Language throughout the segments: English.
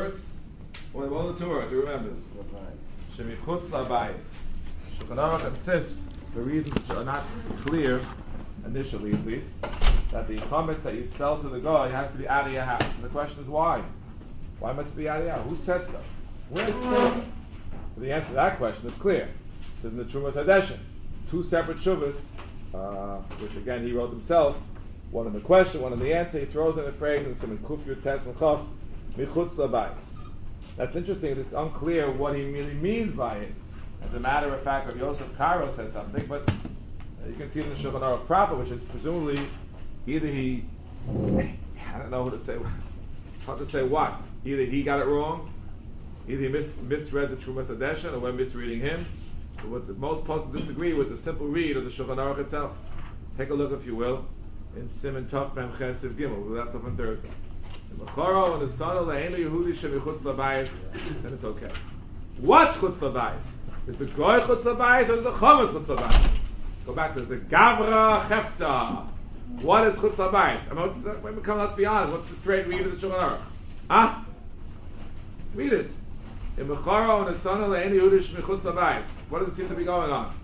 words? What are the 2 words? Who remembers? Shemichutz labayis. Shulchan Aruch insists, for reasons which are not clear, initially at least, that the chametz that you sell to the guy has to be out of your house. And the question is why? Why must it be out of your house? Who said so? Where does it say so? The answer to that question is clear. It says in the Trumas Hadeshin, 2 separate shuvas, which again he wrote himself, one in the question, one in the answer. He throws in a phrase in Siman Kuf Yud Tes and Chaf, Michutz labayis. That's interesting. It's unclear what he really means by it. As a matter of fact, Rabbi Yosef Karo says something, but you can see it in the Shulchan Aruch proper, which is presumably either I don't know who to say, how to say what. Either he got it wrong, either he misread the Trumas Hadeshin, or we're misreading him. But what the most possible disagree with the simple read of the Shulchan Aruch itself. Take a look, if you will, in Siman Tov Mem Ches Siv Gimel. We left off on Thursday. Mechoro and the son of Le'enu Yehudi Shemichutz labayis, then it's okay. What's chutz labayis? Is the goy chutz labayis or is the chometz chutz labayis? Go back to the Gavra Chefta. What is chutz labayis? Let's be honest. What's the straight read of the Shulchan Aruch? Read it. In Mechoro and the son of Le'enu Yehudi Shemichutz labayis. What does it seem to be going on?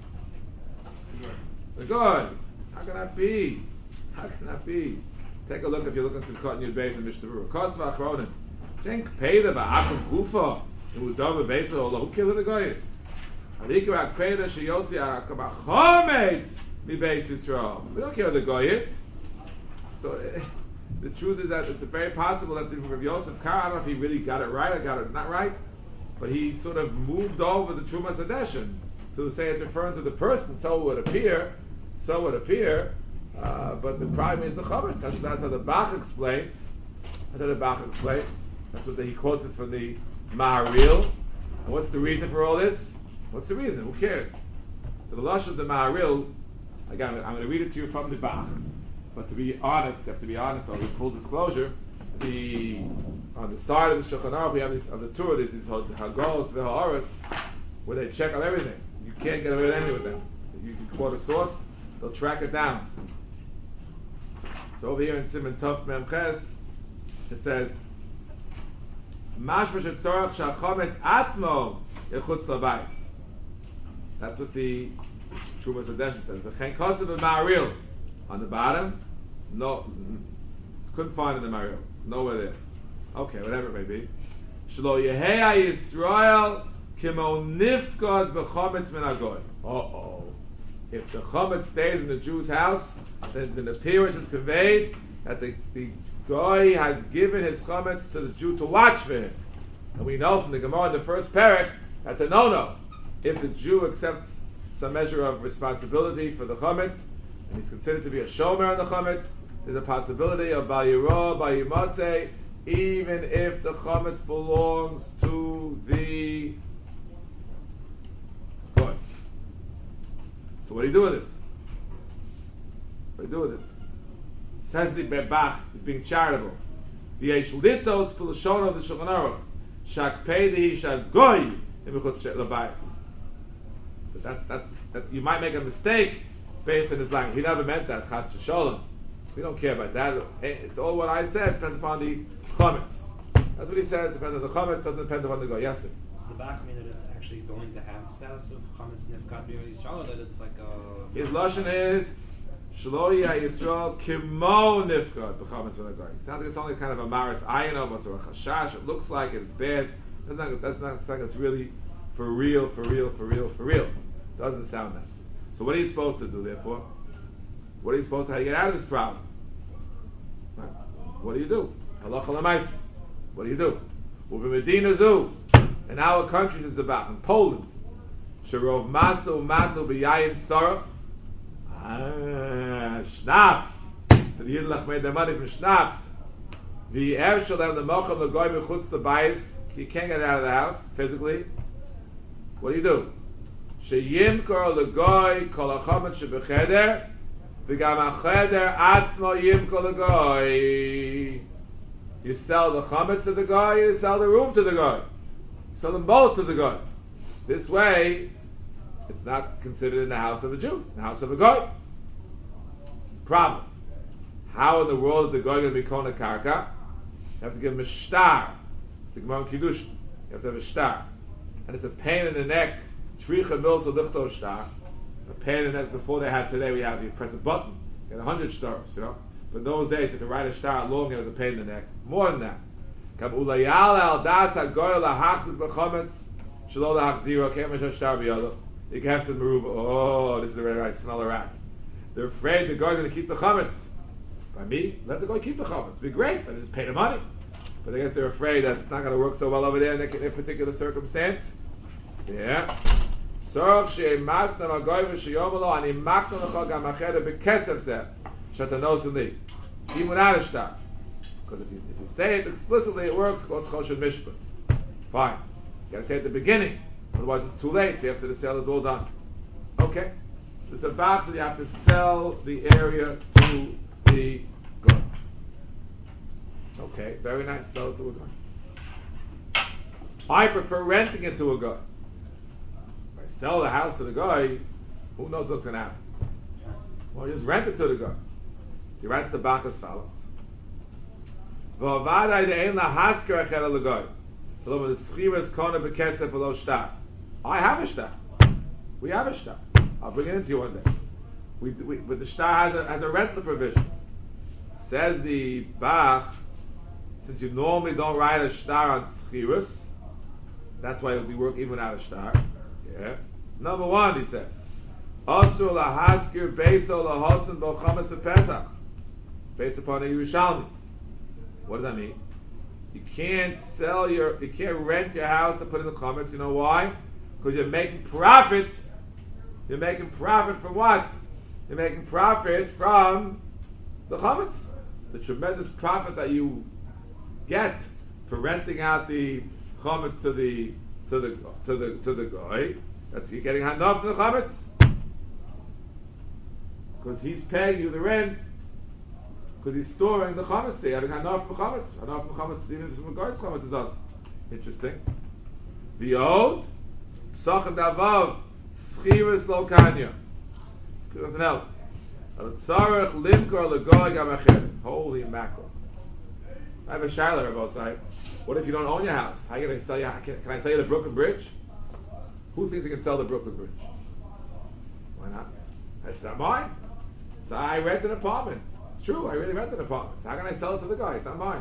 The goy. How can that be? How can that be? Take a look if you look at Simchat Yud Beis and Mishnah Berurah. Kosva Achronim. Think Peda ba'akum gufa. Who dove beis or who killed the guys? Adikra Peda sheyotzi akabachometz mi beis Yisrael. We don't care who the guy is. So the truth is that it's very possible that Rabbi Yosef Karo, I don't know if he really got it right or got it not right, but he sort of moved over the Trumas Hadeshin to say it's referring to the person. So it would appear. But the problem is the chametz. That's how the Bach explains. That's what he quotes it from the Maharil. And what's the reason for all this? What's the reason? Who cares? So the lush of the Maharil, again, I'm going to read it to you from the Bach. But to be honest, you have to be honest, with full disclosure, on the side of the Shulchan Aruch, we have this, on the tour, there's these Hagos, the Ha'aras, where they check out everything. You can't get away with anything with them. You can quote a source, they'll track it down. So over here in Siman Tov Mem Ches, it says, Mashma shetzorach shachometz atzmo yechutz labayis. That's what the Trumas Hadeshin says. The Chen Kosev and Maharil on the bottom. No, couldn't find in the Maharil. Nowhere there. Okay, whatever it may be. Shlo Yehei Yisrael kimo nifgod b'chometz min hagoy. If the chometz stays in the Jew's house, then an appearance is conveyed that the guy has given his chometz to the Jew to watch for him. And we know from the Gemara in the first parak, that's a no-no. If the Jew accepts some measure of responsibility for the chometz, and he's considered to be a shomer on the chometz, there's a possibility of bal yiro, bal yimatzeh, even if the chometz belongs to the guy. So what do you do with it? Says the Bach is being charitable. V'yesh litos b'lashon of the Shulchan Aruch shak peidehi shak goy imichutz labayis. But that's you might make a mistake based on his language. He never meant that. Chas v'sholom. We don't care about that. It's all what I said. Depends upon the chometz. That's what he says. Depends on the chometz. Doesn't depend upon the goy. Yes, sir. Does the Bach mean that it's actually going to have status of chametz nifkat b'Yisrael, or that it's like a... His lashon is Shlo Yisrael kimo nifkat b'chametz min hagoy. It sounds like it's only kind of a maris ayin almost, or a chashash. It looks like it's bad. That's not like it's really for real. Doesn't sound nice. So what are you supposed to do, therefore? How do you get out of this problem? Right. What do you do? Halacha l'maisa. What do you do? U'v'medina zu. In our countries is about in Poland. Sherov masu matnu b'yayin sarach. Schnapps. The Yidlach made their money from schnapps. V'yer shalem the mochel l'goy mechutz l'bayis. You can't get out of the house physically. What do? Sheyimkor l'goy kol hachometz shebecheder v'gam hacheder atzmo yimkor l'goy. You sell the chametz to the guy, you sell the room to the guy. You sell them both to the guy. This way, it's not considered in the house of a Jew. It's in the house of a guy. Problem. How in the world is the guy going to be kona karka? You have to give him a shtar. It's a Gemara Kiddush. You have to have a star. And it's a pain in the neck. Shricha milsa lichto star. A pain in the neck. Before they had today, you press a button. You get 100 stars, you know. But in those days, if you write a star long, it was a pain in the neck. More than that. Kam ulayala al das hagoy lahachzik b'chometz shelo lahachziro kemesh star b'yado. You can have some meruba. Oh, this is the way I smell a rat. They're afraid the guy's going to keep the chametz. By me, let the guy keep the chametz. It'd be great, but just pay the money. But I guess they're afraid that it's not going to work so well over there in a particular circumstance. Yeah. Sorach she'emasna magoy v'sheyomelo ani makna l'chol gam achera b'kesef zeh shatanos li. Even without a shtar. Because if you say it explicitly, it works. What's choshen mishpat? Fine. You got to say it at the beginning. Otherwise, it's too late. After the sale is all done. Okay. There's a box that you have to sell the area to the guy. Okay, very nice. Sell it to a guy. I prefer renting it to a guy. If I sell the house to the guy, who knows what's going to happen? Well, just rent it to the guy. So he writes the box as follows. I have a shtar. We have a shtar. I'll bring it into you one day. But the shtar has a rental provision. Says the Bach, since you normally don't write a shtar on schirus, that's why we work even without a shtar. Yeah. Number one, he says, Asur lahaskir beiso lahosin bo chametz v'pesach, based upon a Yerushalmi. What does that mean? You can't rent your house to put in the chametz. You know why? Because you're making profit. You're making profit from what? You're making profit from the chametz. The tremendous profit that you get for renting out the chametz to the guy. That's you're getting hanaf from the chametz because he's paying you the rent because he's storing the chametz there. Having hanaf from chametz. Hanaf from chametz is even from the guy's chametz is us. Interesting. The old Sachem davav schirus lo kanya. It doesn't help. Holy mackerel! I have a shaila on both sides. What if you don't own your house? How are you going to sell you? Can I sell you the Brooklyn Bridge? Who thinks you can sell the Brooklyn Bridge? Why not? It's not mine. So I rent an apartment. It's true. I really rent an apartment. So how can I sell it to the guy? It's not mine.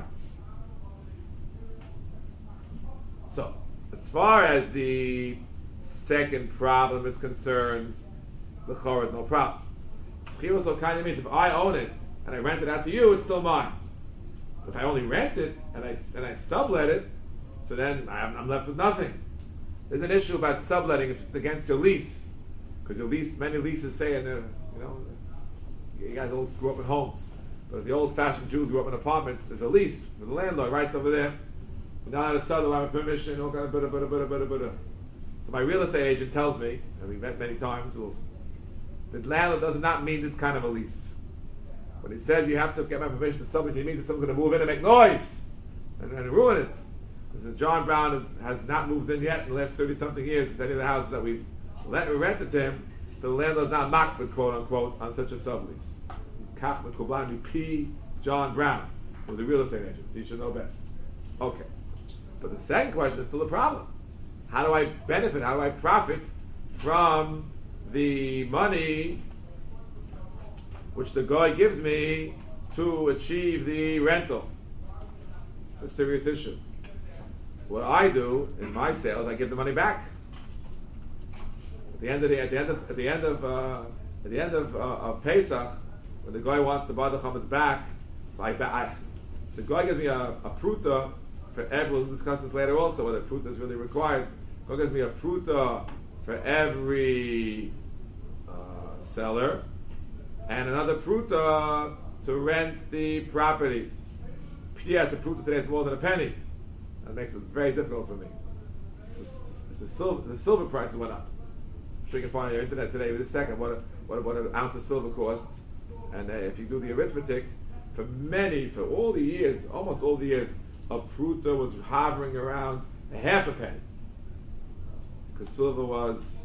So as far as the second problem is concerned, the chor is no problem. Schirus lo kind of means if I own it and I rent it out to you, it's still mine. If I only rent it and I sublet it, so then I'm left with nothing. There's an issue about subletting if it's against your lease, because your lease, many leases say, and you guys all grew up in homes, but if the old-fashioned Jews grew up in apartments, there's a lease with the landlord right over there. You're not allowed to sell without permission. All kind of bada. So my real estate agent tells me, and we've met many times, the landlord does not mean this kind of a lease. When he says you have to get my permission to somebody, he means that someone's going to move in and make noise and ruin it. Because John Brown has not moved in yet in the last 30-something years to any of the houses that we've rented to him, so the landlord's not mocked with quote-unquote on such a sublease. Kach with Kublani P. John Brown was a real estate agent, so you should know best. Okay. But the second question is still a problem. How do I benefit, how do I profit from the money which the guy gives me to achieve the rental? A serious issue. What I do in my sales, I give the money back. At the end of Pesach, when the guy wants to buy the chametz back, so the guy gives me a pruta for every. We'll discuss this later also whether pruta is really required. The guy gives me a pruta for every seller, and another pruta to rent the properties. P.S. The pruta today is more than a penny. That makes it very difficult for me. The silver price went up. I'm sure you can find on your internet today with a second what an ounce of silver costs. And if you do the arithmetic, for all the years, almost all the years, a pruta was hovering around a half a penny. Because silver was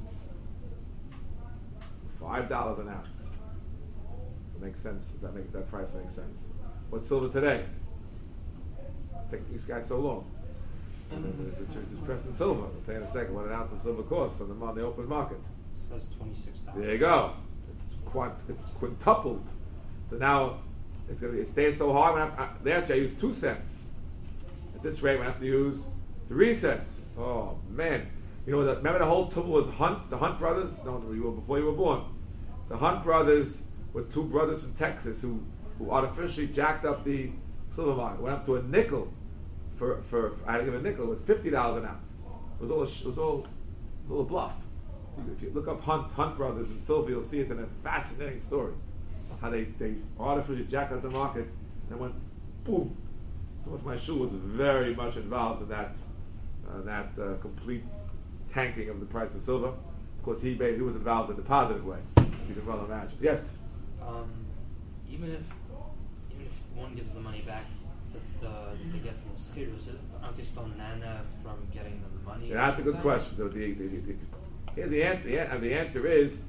$5 an ounce. It makes sense. That price makes sense. What's silver today? It's taking these guys so long. It's pressed in silver. I'll tell you in a second what an ounce of silver costs on the open market. It says $26. There you go. It's quintupled. So now it stays so hard. Last year I used 2 cents. At this rate, we have to use 3 cents. Oh man! You know, remember the whole trouble with the Hunt brothers? No, before you were born. The Hunt brothers were 2 brothers from Texas who artificially jacked up the silver market. Went up to a nickel for I had to give a nickel. It was $50 an ounce. It was all a bluff. If you look up Hunt brothers and silver, you'll see it's a fascinating story. How they artificially jacked up the market and went boom. So much my shoe was very much involved in that complete tanking of the price of silver. Of course, he was involved in the positive way, as you can well imagine. Yes. Even if one gives the money back that they get from the schirus, aren't they still nana from getting the money? Yeah, that's a good question. Here's the answer. The answer is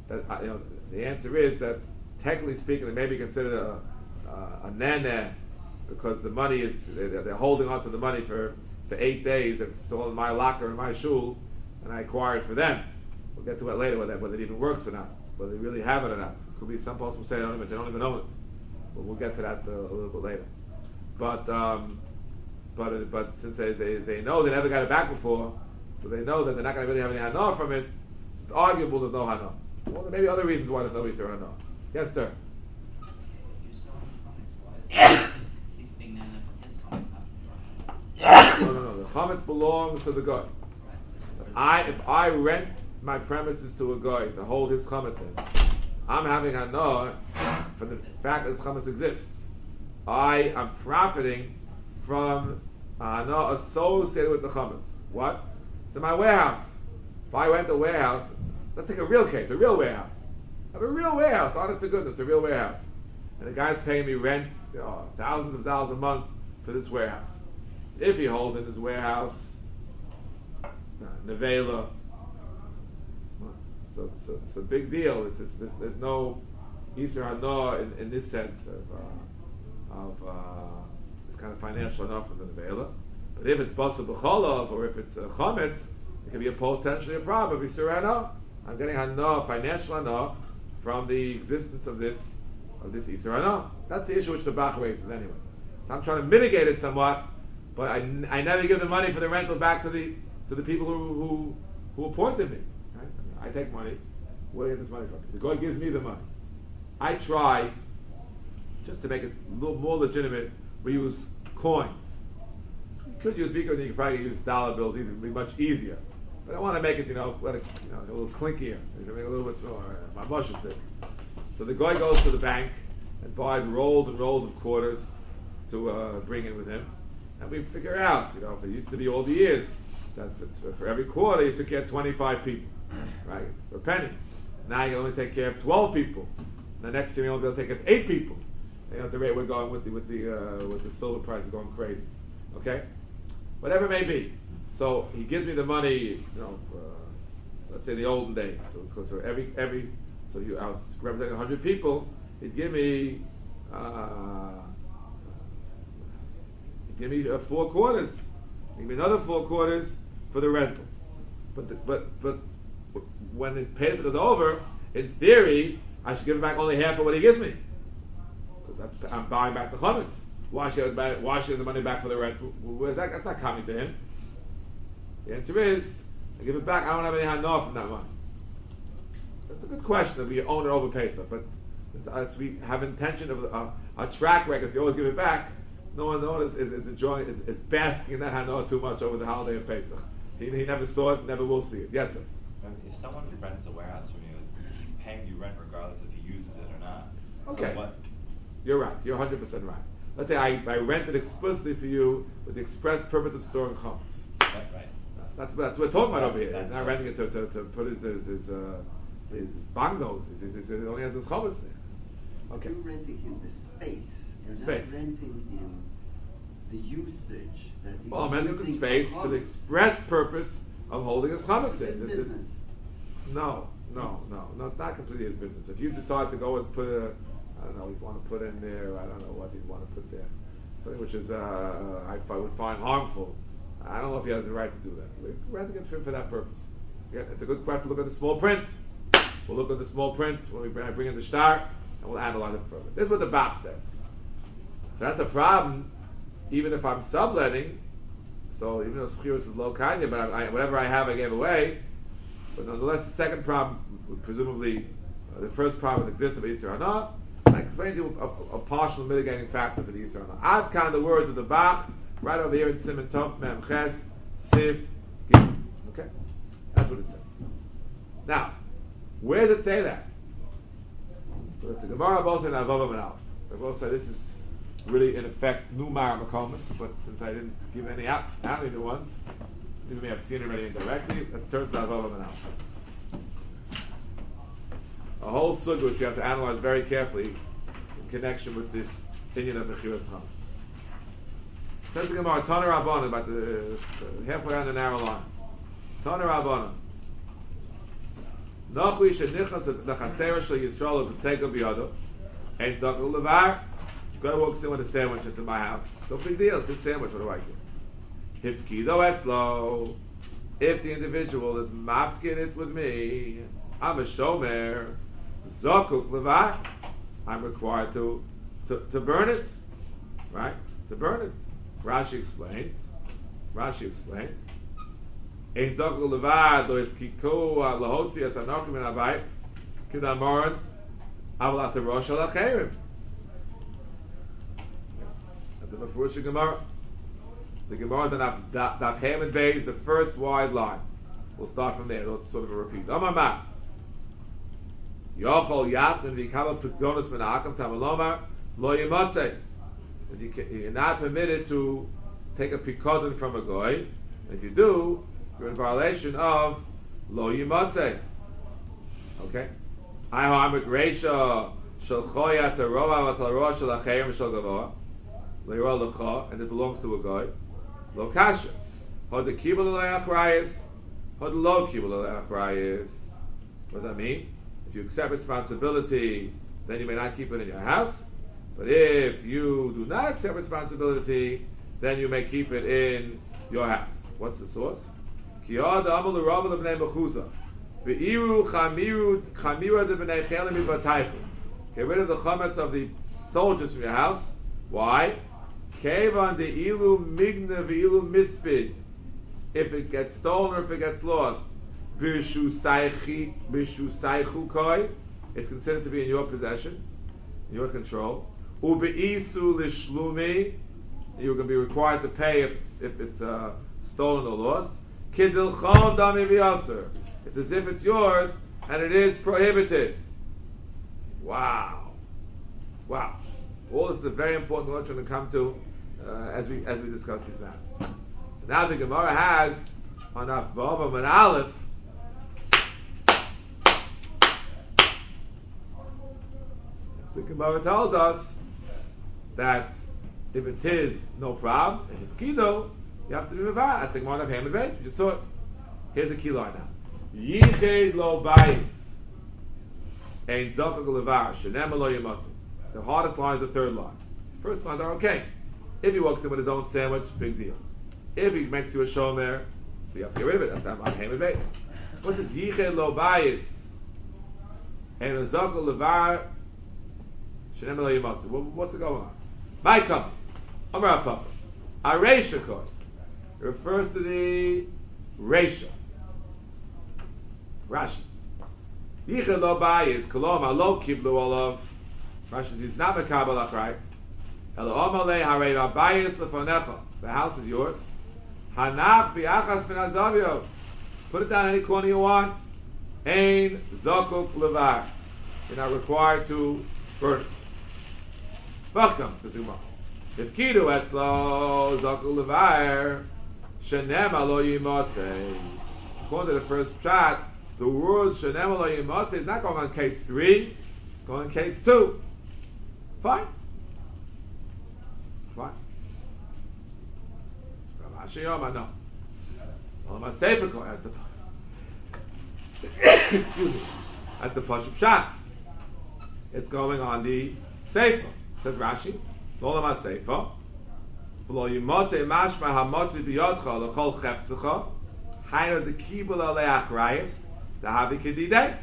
that technically speaking, they may be considered a nana because the money is they're holding on to the money for 8 days. And it's all in my locker in my shul, and I acquire it for them. We'll get to it later whether it even works or not, whether they really have it or not. Could be some folks will say they don't even own it, but we'll get to that a little bit later. But since they know they never got it back before, so they know that they're not going to really have any hana from it. So it's arguable there's no hana. Well, there may be other reasons why there's no Isser hana. Yes, sir. He's being nana from his chametz. No. The chametz belongs to the guy. If I rent my premises to a guy to hold his chametz in, I'm having hana from the fact that his chametz exists. I am profiting from hana associated with the chametz. What? It's in my warehouse. If I rent a warehouse, let's take a real case, a real warehouse. I have a real warehouse, honest to goodness, a real warehouse. And the guy's paying me rent, thousands of dollars a month for this warehouse. If he holds in his warehouse, nevela, so it's a big deal. There's no Isser hana in this sense of this kind of financial enough from the nevela. But if it's basar b'cholav or if it's chametz, it can be potentially a problem. Isser hana. I'm getting hana, financial hana, from the existence of this Isser hana. That's the issue which the Bach raises anyway. So I'm trying to mitigate it somewhat, but I never give the money for the rental back to the people who appointed me. Right? I take money. Where do I get this money from? The guy gives me the money. I try, just to make it a little more legitimate, we use coins. You could use Vika, you could probably use dollar bills. It would be much easier. But I want to make it, a little clinkier. Make it a little bit more mamashasik. So the guy goes to the bank and buys rolls and rolls of quarters to bring in with him, and we figure out, if it used to be all the years that for every quarter you took care of 25 people, right, for a penny. Now you can only take care of 12 people. The next year you only be able to take care of 8 people. At the rate we're going with the silver price is going crazy. Okay, whatever it may be. So he gives me the money, let's say the olden days. So I was representing 100 people. He'd give me 4 quarters. He'd give me another 4 quarters for the rental. But when his Pesach is over, in theory, I should give him back only half of what he gives me, because I'm buying back the chametz. Why should I give the money back for the rental? Where's that? That's not coming to him. The answer is, I give it back. I don't have any hana from that money. That's a good question if we own it over Pesach, but we have intention of our track record to always give it back. No one is enjoying, is basking in that hana too much over the holiday of Pesach. He never saw it, never will see it. Yes, sir. If someone rents a warehouse from you, he's paying you rent regardless if he uses it or not. Okay. So what? You're right. You're 100% right. Let's say I rent it explicitly for you with the express purpose of storing chametz. Right. That's what we're talking about over here. He's not renting it to put his bangos. He only has his chametz there. Okay. You're renting in the space. You're Space. not renting in the usage that he's Well, I'm renting the using space for for the chametz. express purpose of holding his chametz It's in. business. No, it's not completely his business. If you decide to go and put you want to put in there, I don't know what you want to put there, something which is I would find harmful. I don't know if he has the right to do that. We have to get trim for that purpose. Again, it's a good question. Look at the small print. We'll look at the small print when I bring in the star, and we'll analyze it further. This is what the Bach says. So that's a problem, even if I'm subletting. So even though schirus is low kanya, but whatever I have, I gave away. But nonetheless, the second problem, presumably, the first problem exists of Yisra Hana. I explained to you a partial mitigating factor for the Yisra Hana. Ad kan, the words of the Bach, right over here in Siman Tov Mem Ches Sif Gimel. Okay, that's what it says. Now, where does it say that? So it's the Gemara both in Avava Manal. They both say this is really in effect Numar Makomas, but since I didn't give any out new ones, you may have seen it already indirectly. Let's turn to Avava Manal. A whole sugya which you have to analyze very carefully in connection with this opinion of Mechiras Chametz. Says the Gemara, Tana Rabbanan, about the halfway on the narrow lines. Tana Rabbanan. Nachui shenichas lechatzera shel Yisrael v'tzega biyado, ein zakul levar. Guy walks in with a sandwich into my house. So big deal. It's a sandwich. What do I get? Hifkido etzlo. If the individual is mafkin it with me, I'm a shomer. Zakuk levar. I'm required to burn it, right? To burn it. Rashi explains. Ein zakuk levar do es kiku lahotzi es anokim in abayis kidamoran avalat rosh alacherim. That's a Mefurish Gemara. The Gemara is on Daf Haman Beis, the first wide line. We'll start from there. It's sort of a repeat. Amar Yochol Yatnin v'Yikabel Pekdonos Menachem Tamalomar Lo Yimatzei. You're not permitted to take a pikodon from a goy. If you do, you're in violation of Lo Yimatzei. Okay. I Hamik Reisha Shel Choya Terova V'Talroa Shel Acherim Shel Gavoa. And it belongs to a guy. Lo kasha. Hod the kibul le'achrayis. Hod lo kibul le'achrayis. What does that mean? If you accept responsibility, then you may not keep it in your house. But if you do not accept responsibility, then you may keep it in your house. What's the source? Ki od amol l'rabba l'bnei mechuza. Ve'iru chamira de bnei chelim mivataychu. Get rid of the chametz of the soldiers from your house. Why? Kevan de ilu migna v'ilu mispid. If it gets stolen or if it gets lost, bishu saichu koi, it's considered to be in your possession, in your control. Ube'isu lishlumi, you're going to be required to pay if it's stolen or lost. Kidilchon dami v'yaser, it's as if it's yours and it is prohibited. Wow. All this is a very important one to come to as we discuss these matters. Now the Gemara has on Avava and Aleph the Gemara tells us that if it's his, no problem. And if Kido, you have to be Mavad. That's the Gemara of Haman Beis. We just saw it. Here's a key line now. Yiched lo bayis ein zakuk levar shenem lo yimotzi. The hardest line is the third line. First lines are okay. If he walks in with his own sandwich, big deal. If he makes you a shomer, so you have to get rid of it. That's on Haman Beis. What's this? Yiched lo bayis ein zakuk levar shenem lo yimotzi. What's going on? My company. Amar Papa. Areisha koi. It refers to the Reisha. Rashi. Yiched lo bayis koloma lo kiblu olav. Rashi says not mekabel achrayis. Elo omalei harei rabayis lefonecha. The house is yours. Hanach biachas min hazavios. Put it down any corner you want. Ein zakuk levar. You're not required to burn it. V'cham says Umar. If kidu etzlo zakuk levar, shenem alo yimotzei. According to the first chat, the word shenem alo yimotzei is not going on case 3, it's going on case 2. Fine. Rashi Yoma, no. Well, my Sefer Koi has the excuse me. That's the Pashup Shot. It's going on the Sefer. Says Rashi, Lolam HaSefer, V'lo yimote mashma hamotzi biyodcha l'chol chefzucha, hayno de kibul alei achrayis, the havi kedidei.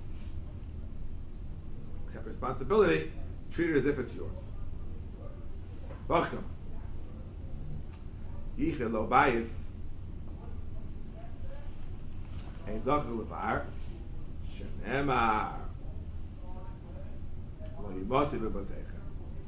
Accept responsibility, treat it as if it's yours. Bacham. Yichel lo bayis, ein zakel levar, shenemar, lo yimote b'botecha.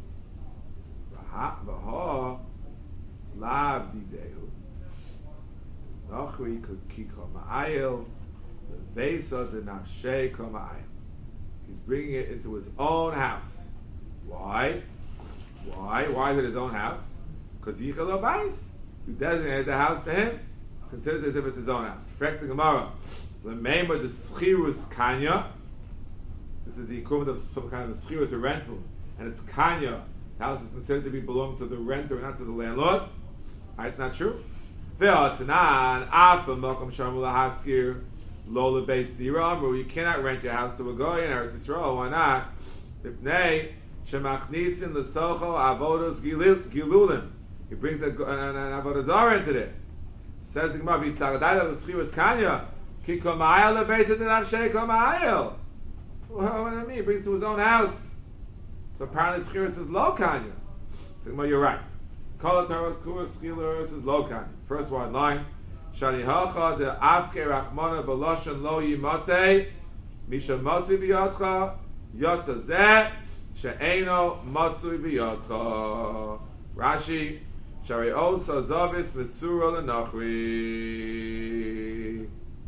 V'ha, lav didehu, nochri ki koma'ayil, v'vesa denafshei koma'ayil. He's bringing it into his own house. Why? Why is it his own house? Because Yichel lo bayis. You designated the house to him. Consider it as if it's his own house. Correct the Gemara. L'meimah the schirus kanya. This is the equivalent of some kind of schirus, a rental, and it's kanya. The house is considered to be belong to the renter, not to the landlord. It's not true. Ve'atanan afa makom shamul haskir lo lebeis dira. You cannot rent your house to a goy in Eretz Yisrael. Why not? Ifnei shemachnisin l'socho avodos gilulim. He brings an avodah zarah into it. Says the Gemara, "V'yisagadayla l'schiras kanya ki komayel lebeis denafshei komayel." What does that mean? He brings to his own house. So apparently schiras is lo kanya. The Gemara, you're right. Kol hataros kuras schiras is lo kanya. First one line. Shani hacha de afke rachmana b'loshen lo yimotze misha motzi b'yodcha yotza zeh she'eino motzui b'yodcha. Rashi. Shari osa zavis mesura lenachri.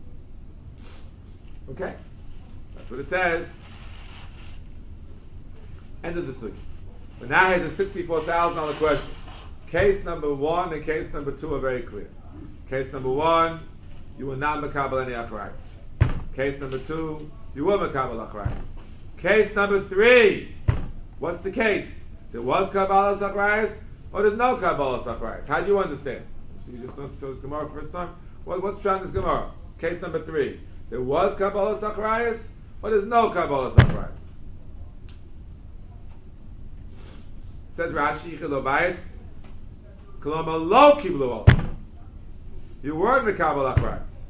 Okay, that's what it says. End of the sugi. But now here's a $64,000 question. Case number 1 and case number 2 are very clear. Case number 1, you will not makabel any achrayis. Case number 2, you will makabel achrayis. Case number 3, what's the case? There was kabbalah achrayis. Or there's no Kabbalah Sachrayis. How do you understand? So you just want to show this Gemara first time? What's trying this Gemara? Case number 3. There was Kabbalah Sachrayis, or there's no Kabbalah Sachrayis? Says Rashi, Yichel lo bayis, Koloma lo kiblu. You weren't the Kabbalah Sachrayis.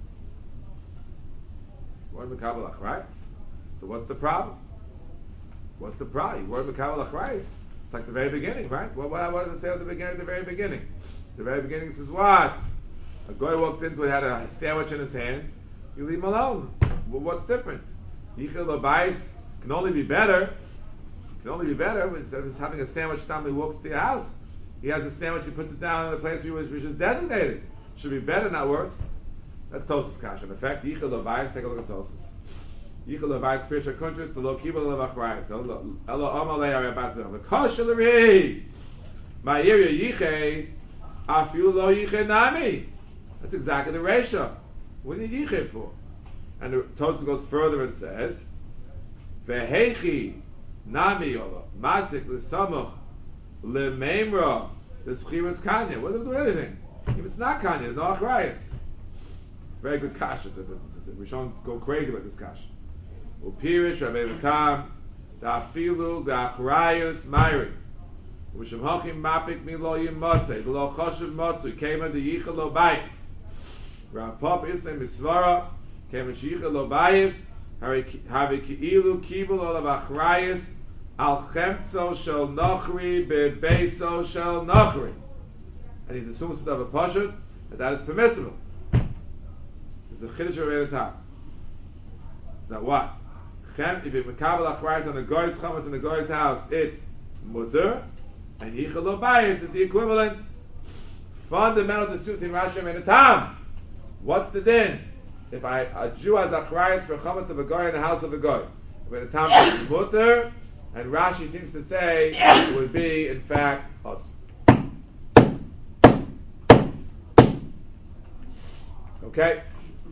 You weren't the Kabbalah Sachrayis. So what's the problem? What's the problem? You weren't the Kabbalah Sachrayis. It's like the very beginning, right? What does it say at the beginning? The very beginning. The very beginning says what? A guy walked into it, had a sandwich in his hand. You leave him alone. Well, what's different? Yichel lo bayis can only be better. Can only be better instead of having a sandwich down. He walks to your house. He has a sandwich. He puts it down in a place which is designated. Should be better, not worse. That's Tosas Kasha. In fact, Yichel lo bayis. Take a look at Tosas. Yichel lo bayis spiritual countries to lo kibul lo achrayis. Elo amalei arabas ben. V'koshelari ma'ir yichei afilu lo yichei nami. That's exactly the ratio. What do you need yichei for? And the Tosas goes further and says, "Vehechi nami yola masik l'samuch lemeimra the schiras kanya." What doesn't do anything? If it's not kanya, there's no achrayis. Very good kasha. We shouldn't go crazy about this kasha. Upirish Rabbi Batam Dafilu Dachrayus Myri Usham Hachim Mapik Milo Yimotze V'lo Choshev Motzu Kema de Yichel lo bayis Rav Pop Isem Misvara Kema Yichel lo bayis Havi Ki'ilu Kibul Olav Achrayus Al Chemtzo Shel Nochri Bebeso Shel Nochri. And he's assuming to have a pashut that is permissible. It's a chiddush of Rabbi Batam. Now what? If you makabel achrayis on the goy's chametz in the goy's house, it's mutter, and yichel lo bayis is the equivalent. Fundamental dispute between Rashi and Rabbi Tam. What's the din? If a Jew has achrayis for chametz of a goy in the house of a goy, Rabbi Tam is mutter, and Rashi seems to say it would be in fact us. Okay.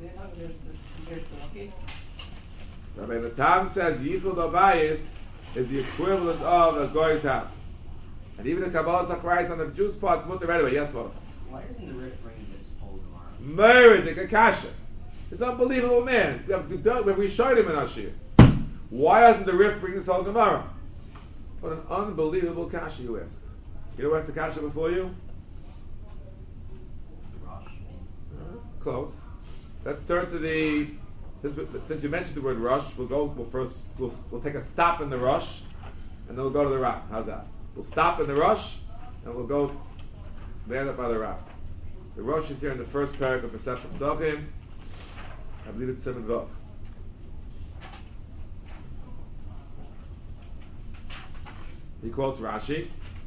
Rabbi Tam says Yichel lo bayis is the equivalent of a goy's house, and even the Kabbalah Sachrayis on the Jews' part is mutter anyway. Yes, Father. Why doesn't the Rif bring this whole Gemara? Merid the Kakasha. It's an unbelievable man. We showed him in our shir. Why doesn't the Rif bring this whole Gemara? What an unbelievable kasha you ask. You know what's the kasha before you? Rush. Close. Let's turn to the. Since you mentioned the word rush, we'll take a stop in the rush, and then we'll go to the Rab. How's that? We'll stop in the rush, and we'll go. We end up by the Rab. The rush is here in the first paragraph of Masechet Pesachim. I believe it's Siman Vav. He quotes Rashi.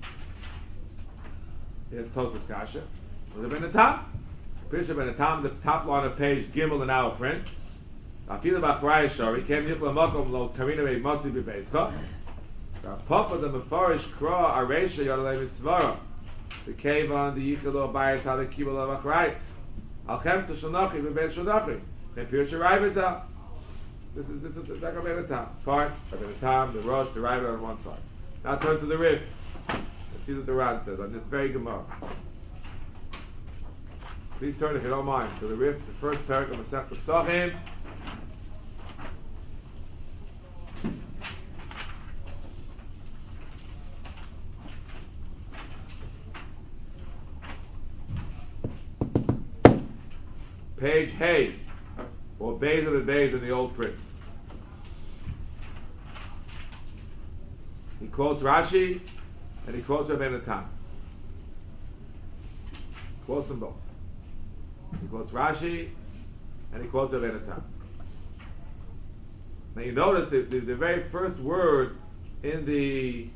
He has Tosas Kasha. With the Benatam. Pirsha Benatam, the top line of page Gimel in our print. Afilu b'achrayis shari came yichla makom lo karina mei motzi b'beischa. Papa the mefarish kra aresha yadalei misvara. The cave on the yichlo bias how the kibul of achrayis. Al chemtza shanachi b'beis shanachi. Then Pirsha Raivitza. This is the back of Benatam. Part of Benatam, the Rosh, the Raivit on one side. Now turn to the Rif. Let's see what the Rad says on this very Gemara. Please turn, if you don't mind, to the Rif, the first paragraph of Masechet Pesachim. Page Hey, or Beis of the Beis in the old print. He quotes Rashi and he quotes Rabbeinu Tam. Quotes them both. He quotes Rashi and he quotes Rabbeinu Tam. Now you notice the very first word in the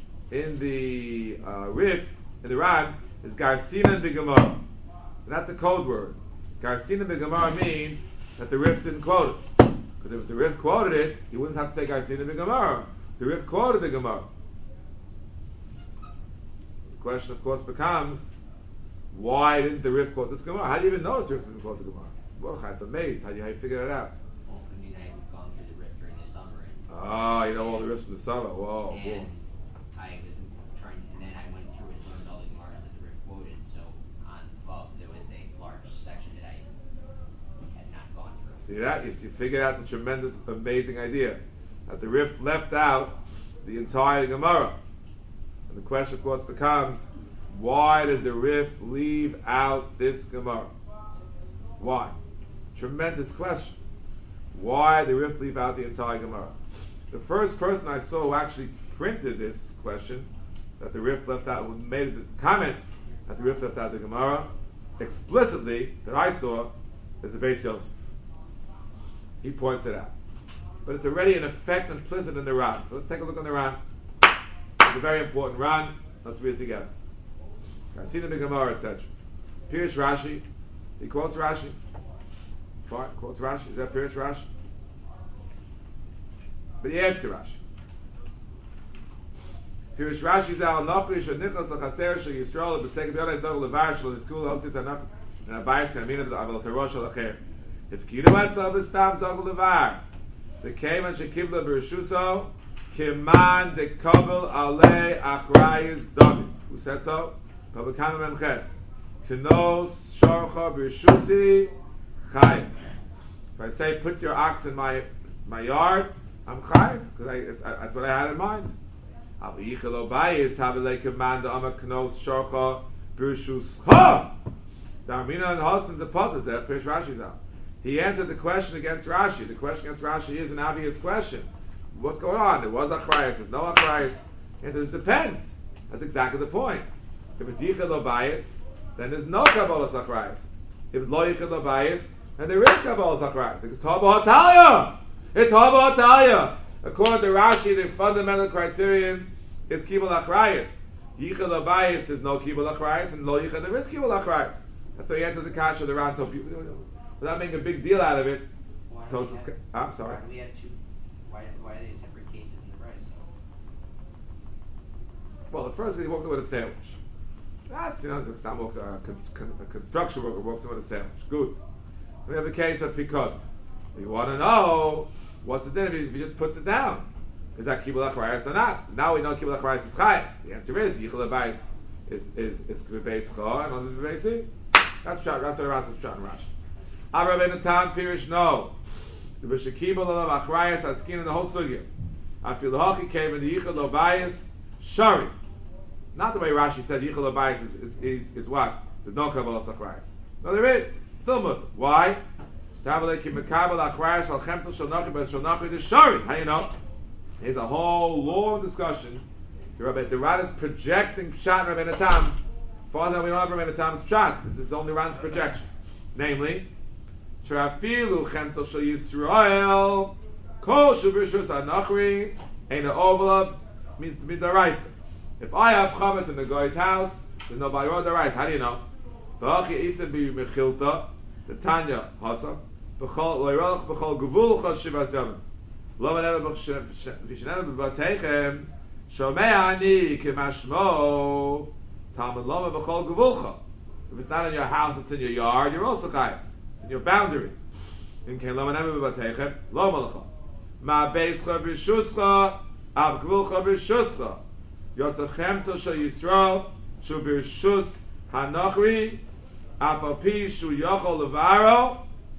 Rif, in the Ran, is Garsinan b'Gemara. And that's a code word. Garsinan b'Gemara means that the Rif didn't quote it. Because if the Rif quoted it, he wouldn't have to say Garsinan b'Gemara. The Rif quoted the Gemara. The question, of course, becomes, why didn't the Rif quote this Gemara? How do you even notice the Rif didn't quote the Gemara? Well, it's amazed how you figure it out. Well, I mean, I had gone through the Rif during the summer. You know all the Rifs in the summer. Whoa, and boom. I was trying, and then I went through and learned all the Gemaras that the Rif quoted. So on Vav, there was a large section that I had not gone through. See that? You figured out the tremendous, amazing idea. That the Rif left out the entire Gemara. And the question, of course, becomes, why did the Rif leave out this Gemara? Why? Tremendous question. Why did the Rif leave out the entire Gemara? The first person I saw who actually printed this question, that the Rif left out, who made the comment that the Rif left out the Gemara, explicitly, that I saw, is the Beis Yosef. He points it out. But it's already an effect implicit in the Ran. So let's take a look on the Ran. It's a very important Ran. Let's read it together. I see the Gemara, etc. Pirush Rashi. He quotes Rashi. Fine, quotes Rashi. Is that Pirush Rashi? But he adds to Rashi. Pirush Rashi Zal Nochri Shenichos Lachatzer Shel Yisrael B'Tzeg B'Yonei Dor Levar Shel Niskul Hotzi Tzanach and Abayis Kamina B'Avel Terosh Shel Acher. If Kidu Etzel B'Stam Zog Levar the Keiman Shekibla B'Rishuso Kiman Dekabel Alei Achrayis David. Who said so? Pabakam Memches. Kenos Shorcha B'Rishusi Chayim. If I say put your ox in my yard, I'm Chayim because that's what I had in mind. Al Yichel Obayis Havelei Kiman De'Ama Kenos Shorcha B'Rishus Ha. Darmina and Hasan departed there. Pirush Rashi's out. He answered the question against Rashi. The question against Rashi is an obvious question. What's going on? There was achrayis, there's no achrayis. He answered, it depends. That's exactly the point. If it's yichud lo bayis, then there's no kabbalas achrayis. If it's lo yichud lo bayis, then there is kabbalas achrayis. It's haba hatalia. It's haba hatalia. According to Rashi, the fundamental criterion is kibbul achrayis. Yichud lo bayis, there's no kibbul achrayis, and lo yichud there is kibbul achrayis. That's how he answered the kasha of the Ran. So without making a big deal out of it, I'm sorry. Why do we have two? Why are they separate cases in the rice? Well, the first thing he walked in with a sandwich. That's, it's not walks, a construction worker walks in with a sandwich. Good. We have a case of pikod. We want to know what's the difference if he just puts it down. Is that kibbul achrayis or not? Now we know kibbul achrayis is chayav. The answer is yichul abayis is beis chor and on the beis. That's what around this Pshat and Rashi. Rabbeinu Tam Pirush no. The B'Shekibul of Achrayas Askin in the whole sugya. Afil Hachi came in the Yichud Lo Bayis Shari. Not the way Rashi said Yichel Abayis is what? There's no Kabbalah Achrayas. No, there is. Still mutter. Why? How you know? Here's a whole long discussion. The Ran is projecting Pshat and Rabbeinu Tam. As far as I know, we don't have Rabbeinu Tam's Pshat. This is only Ran's projection. Namely, Sharafilu Chemtel Shal Yisrael Kol Shubishus Anachri Ein Ovalav means to be Daraisa. If I have Chametz in the guy's house, there's no Bayro Daraisa. How do you know? V'achi Isa Bi Mechilta the Tanya Hasa B'chol Loyrelach B'chol Gevul Chol Shivas Yavim Lo Meneva V'sheneva B'Bateichem Shomei Ani K'mashmo Talmud Loma B'chol Gevulcha. If it's not in your house, it's in your yard, you're also chayav. It's in your boundary. In Kein Lo Meneva B'Bateichem Lo Malacha Ma Beischa B'Shuscha Av Gevulcha B'Shuscha Yotzach Chemtzel Shal Yisrael Shu B'Shus Hanachri Afapi Shu Yochol Levaro.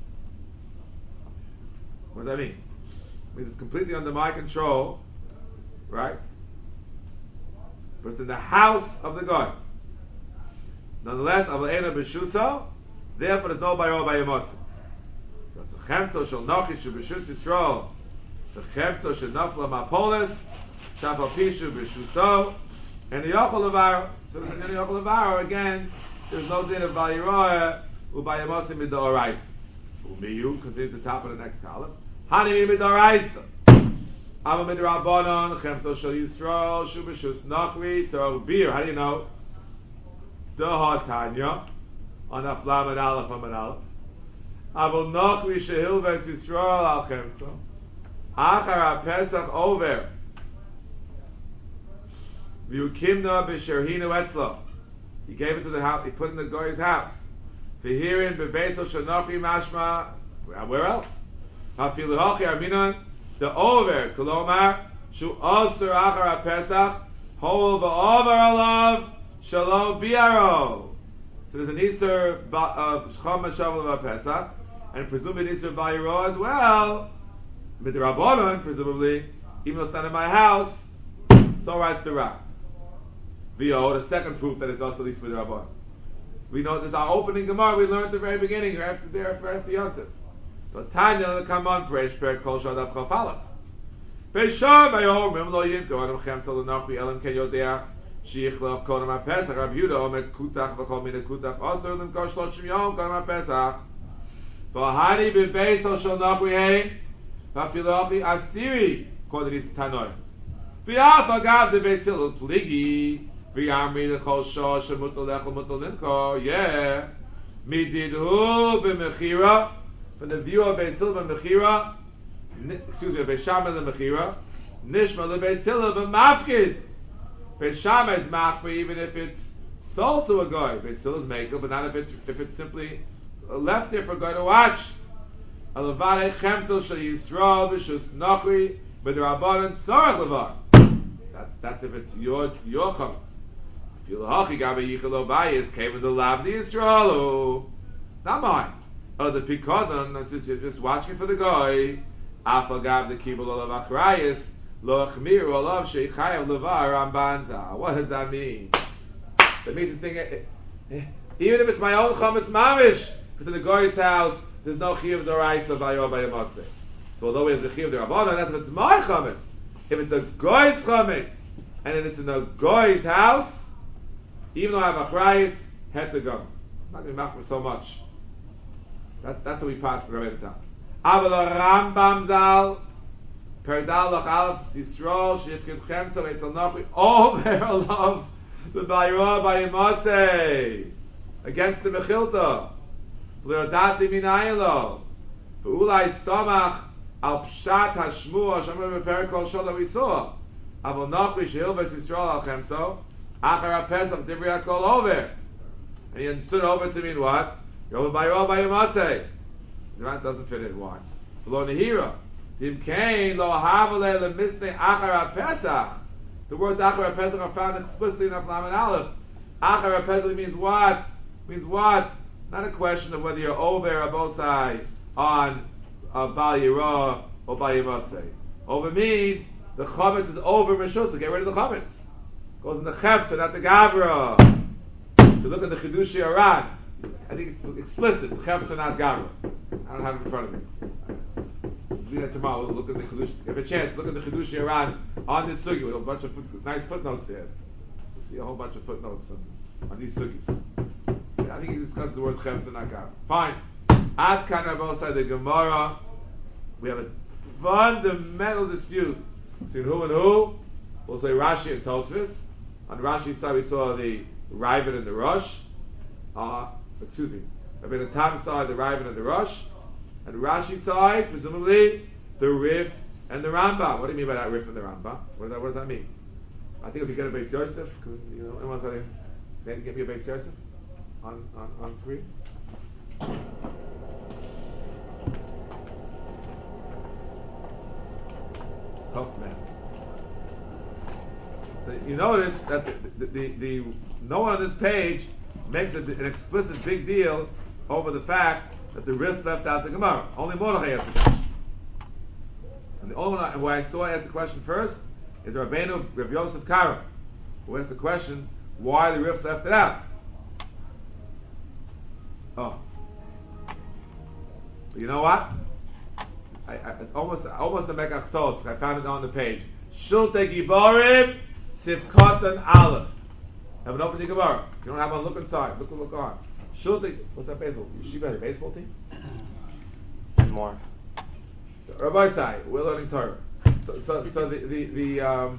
What does that mean? It means it's completely under my control, right? But it's in the house of the God. Nonetheless, Aval Eina B'Shuso, therefore there's no Bayro Bayimotzi. Yotzach Chemtzel Shal Nochi Shu B'Shus Yisrael the Chemtzel Shal Nofla Mapolis Shafapi Shu B'Shuso and the Yochol Levaro. So in the Yochol Levaro again, there's no din of Bayiroya Ubayimotzi Midoraisa. Umiyu continues to the top of the next column. Hani Midoraisa. Ava Midrabanon Chemtzel Shal Yisrael Shu B'Shus Nachri Tzor Bir. How do you know? Doha Tanya on Aflam and Aleph and Aleph. Avol Nachri Shehil Ves Yisrael Al Chemtzel Achar HaPesach Over V'Yukimna B'Sherhinu Etzlo. He gave it to the house. He put it in the guy's house. V'Hirin B'Beisel Shanochi Mashma. Where else? Hafilu Hochi Arminon. The over Kolomar Shu Osir Achar HaPesach Hol V'Over Alav Shalom Biaro. So there's an Isur Shchom Shavuot of HaPesach, and presumably an Isur Bayiro as well. With the Rabbanon, presumably, even though it's not in my house, so writes the Rab. V'O, the second proof that it's also the Isur Rabbanon. We know this our opening Gemara. We learned at the very beginning, after Yontif. So Tanya, come on, Presh Per Kol Shadav Chafalach. Peshar Bayor Mim Lo Yinto Adam Chemtel L'Nachri Elam Ken Yodea Shichlach Kodem HaPesach Rab Yehuda Omed Kutach V'Chol Min Kutach Osir Lim Kol Shloshim Yom Kodem HaPesach V'Hani B'Beisel Shel Nachri Hein V'Afilochi Asiri Kodris Tanoi V'Af Agav De Beisil Pligi V'Yamri L'Chol Shor Shemutol Lechol Mutol Linko Yeah Mididhu B'Mechira from the view of Beisil B'Mechira Beishama B'Mechira Nishma L'Beisila B'Mafkid. Beishama is machma even if it's sold to a guy. Beisila is makel, but not if it's simply left there for a guy to watch. Alavare Chemtel Shal Yisrael B'Shus Nachri B'Drabanan Tzarech Levar. That's if it's your chametz. If you lahachi gabe yichelo bayis came with the lavdi Yisraelu. It's not mine. Oh, the Pikodon, you're just watching for the guy. Afal gav the kibul olav achrayis lo achmir olav sheikhayav levar rambanza. What does that mean? That means this thing, even if it's my own chametz mamish, because in the guy's house there's no chiyuv d'oraisa bayo bayamotzeh. So although we have the chiyuv d'rabbanan, that's if it's my chametz. If it's a guy's chametz and then it's in a guy's house, even though I have achrayis, had to go. I'm not going to make so much. That's how we pass the Rabbeinu Tam. Aval Rambam Zal Perdal Lach Aleph Yisrael Shifkin Chemso Eitzel Nachri Over Alav the Bayro Bayimotzei against the Mechilta L'Odati Minayelo V'Ulai Somach Al Pshat Hashmu Hashem Beper Kol Shol we saw Aval Nachri Shehil Ves Yisrael Al Chemso Achar HaPesach Divrei HaKol Over, and he understood over to mean what? Yovel Bayro Bayimotzei. That doesn't fit in. Why? Lo Nehira. Dim Kain Lo Havale Le Misne Achar HaPesach. The words Achar HaPesach are found explicitly in Aflam and Aleph. Achar HaPesach means what? Means what? Not a question of whether you're over or bosai on Bal Yirah or Bayimotzei. Over means the chametz is over Meshus, so get rid of the chametz. Goes in the Chefta, not the Gavra. If you look at the Chidushi Aran, I think it's explicit. Chefta, not Gavra. I don't have it in front of me. Read that tomorrow. We'll look at the Chidushi. If you have a chance, look at the Chidushi Aran on this sugi with a bunch of nice footnotes there. You'll see a whole bunch of footnotes on these sugis. I think he discusses the words Chefta, not Gavra. Fine. Ad kan Rabosai the Gemara. We have a fundamental dispute between who and who. We'll say Rashi and Tosfos. On Rashi's side, we saw the Raven and the Rosh. Excuse me. Rabbeinu Tam side, the Raven and the Rosh. And Rashi's side, presumably, the Rif and the Rambam. What do you mean by that Rif and the Rambam? What does that mean? I think if you get a Beis Yosef, anyone say, can you give me a Beis Yosef on screen? Tough man. So you notice that the no one on this page makes an explicit big deal over the fact that the Rif left out the Gemara. Only Mordechai asked the question. And the only one who I saw ask the question first is Rabbeinu Rav Yosef Karo, who asked the question why the Rif left it out. Oh. But you know what? It's almost a Mekach Tos. I found it on the page. Shulte Giborim Sivkotan Aleph. Have an open your Gemara. If you don't have one, look inside. Look on. Shulte. What's that baseball? Yeshiva has a baseball team? More. Rabbi Sai, we're learning Torah. So the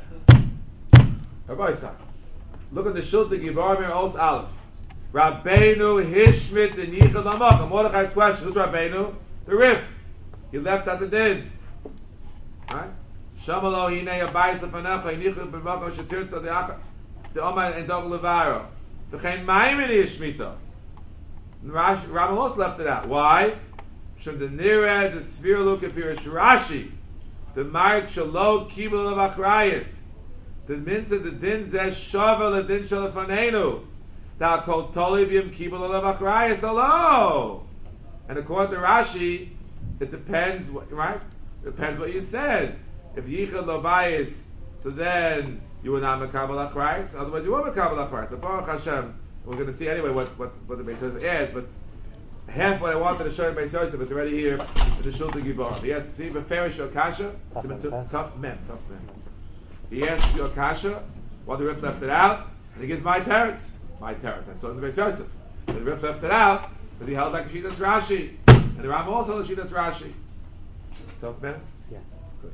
Rabbi Sai. Look at the Shulte Giborim Os Aleph. Rabbeinu Hishmit the Nichel Lamak. Mordechai's question. Who's Rabbeinu? The Rif. He left out the din. Right? Shamalo hinei abayis lefanecha inichel b'makom shetirtza the Omar and Dog Levaro. V'chein ma'imini yishmita. Rambam also left it out. Why? Shum the nira the sphere look appears Rashi. The mark shalo kibul of achrayis. The minza the din zeh shavel the din shalafanenu. Da kol tolibim kibul of achrayis alo. And according to Rashi, it depends, right? It depends what you said. If Yichud lo bayis, so then you will not mekabel Christ. Otherwise, you won't mekabel Christ. So Baruch Hashem, we're going to see anyway what the Beis Yosef adds. But half what I wanted to show you Beis Yosef is already here in the Shulte Giborim. He asks, see, Beferish Yokasha, tough men. He asks Yokasha, why the Rif left it out, and he gives my teretz. I saw it in the Beis Yosef. The Rif left it out because he held like Shitas Rashi. And the Rambam also held Shitas Rashi. Tough man? Yeah. Good.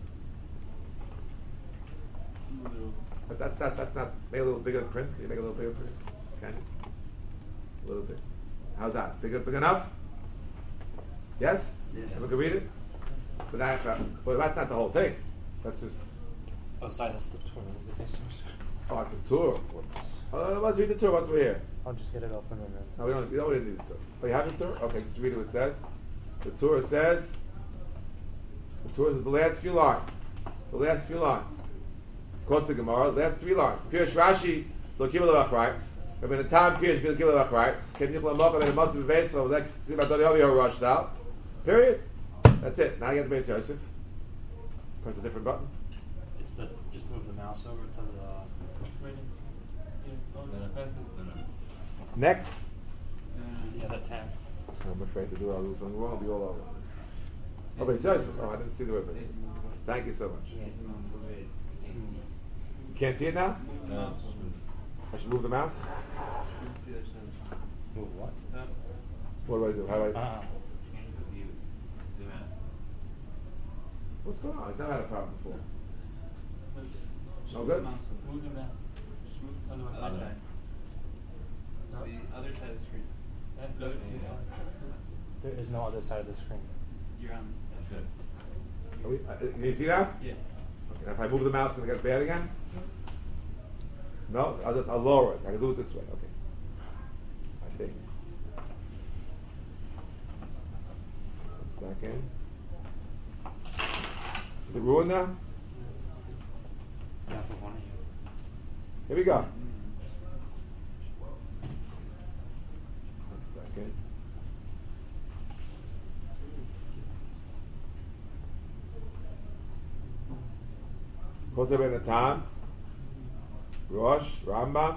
But that's not, make a little bigger print. Can you make a little bigger print? Can you? A little bit. How's that? Big enough? Yes? Yes. Everyone can read it? But that's not the whole thing. That's just... Oh, sorry, that's the tour. Oh, it's a tour. Let's read the tour once we're here. I'll just get it open and then... No, we don't need the tour. Oh, you have the tour? Okay, just read what it says. The tour says the last few lines. Quotes the Gemara, last 3 lines. Pirish Rashi, lo kibel avachrites. Rabbeinu Tam Pirish kibel avachrites. Ken yichla mocha ben emotzi b'veso, like see about Dodi Ovi rushed out. Period. That's it. Now you get the Beis Yosef. Press a different button. It's just move the mouse over to the... Next. Yeah, that tab. I'm afraid to do it. I'll do something wrong. I'll be all over. Oh, Beis Yosef. Oh, I didn't see the word. Thank you so much. You can't see it now? No. I should move the mouse? Move what? What do I do? How do I... What's going on? I've never had a problem before. No good? Move the mouse. Just move the other side. The other side of the screen. There is no other side of the screen. You're on. That's it. Can you see that? Yeah. Okay, if I move the mouse and it gets bad again? No? I'll lower it. I can do it this way. Okay. I think. 1 second. Is it ruined now? Yeah, for one of you. Here we go. 1 second. Kosher ben Atam. Rosh, Rambam.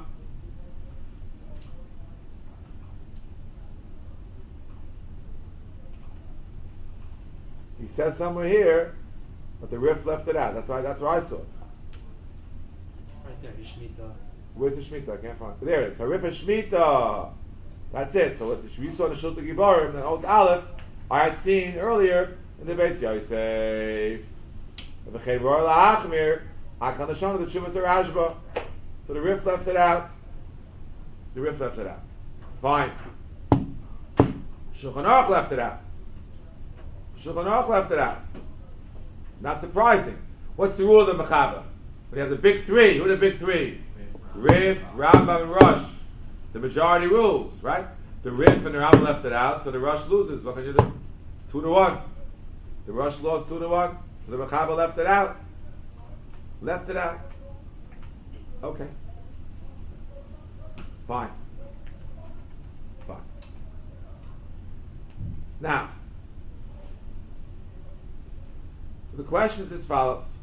He says somewhere here, but the Rif left it out. That's where I saw it. Right there, Yishmita. Where's the Shemitah? I can't find it. There it is. Harif Shemitah. That's it. So if you saw the Shulta Gibarim, then Os Aleph, I had seen earlier in the base. You say, V'chein Roar LaAchmir, Akan Lashon, the Chuvas Rashba. So the Rif left it out. The Rif left it out. Fine. Shulchan Aruch left it out. Shulchan Aruch left it out. Not surprising. What's the rule of the Mechaber? We have the big three. Who are the big three? Rif, Rambam, and Rosh. The majority rules, right? The Rif and the Rambam left it out, so the Rosh loses. What can you do? 2-1. The Rosh lost 2-1. So the Mechaber left it out. Left it out. Okay. Fine. Fine. Now, the question is as follows.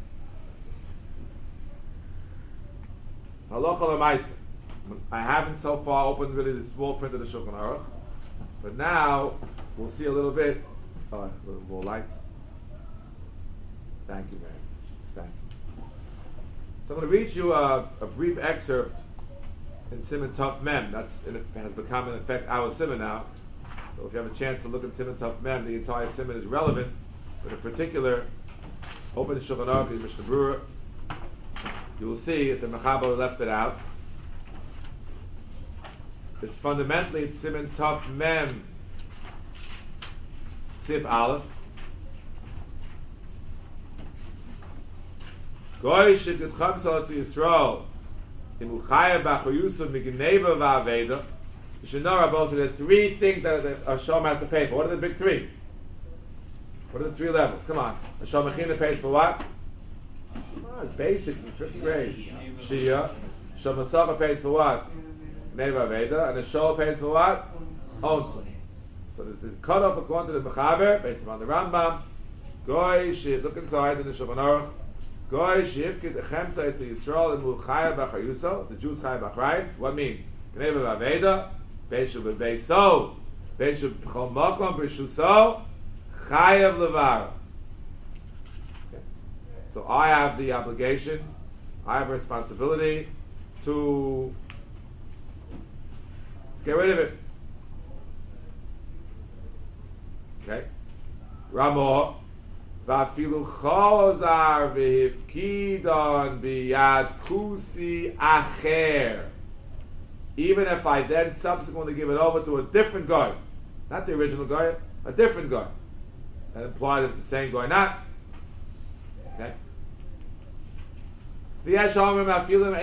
Halacha l'maisa. I haven't so far opened really the small print of the Shulchan Aruch, but now we'll see a little bit. A little more light. Thank you very much. Thank you. So I'm going to read you a brief excerpt in Siman Tov Mem. Has become in effect our Siman now. So if you have a chance to look at Siman Tov Mem, the entire Siman is relevant, but in particular, open the Shulchan Aruch, the Mishnah Berurah. You will see that the Mechaber left it out. It's fundamentally Siman Tov Mem Siv Aleph. Goy shekut chamsa to Yisrael in Uchaya B'Achayusu Migneva V'Aveda. You should know, Rabbi, there are three things that a Shom has to pay for. What are the big three? What are the three levels? Come on. A Shom Mechina pays for what? It's basics in 5th grade. Shia. Shom Masava pays for what? Gneva Veda. And the Shol pays for what? Onsa. So the cutoff according to the Mechaber, based upon the Rambam, Goy Shir, look inside in the Shulchan Aruch, Goy Shivkid Echemtza Etzi Yisrael and Mulchaya B'Chayuso, the Jews Chaya B'Chrayis. What means? Gneva Veda, Beishu B'Beiso, Beishu B'Chol Mokom B'Shuso, Chayav Levar. So I have the obligation, I have a responsibility to get rid of it. Okay? Ramo Vafilu Chozar V'Hifkidon B'Yad Kusi Acher. Even if I then subsequently give it over to a different guy, not the original guy, a different guy. That implies that it's the same guy, not. Okay? Some are more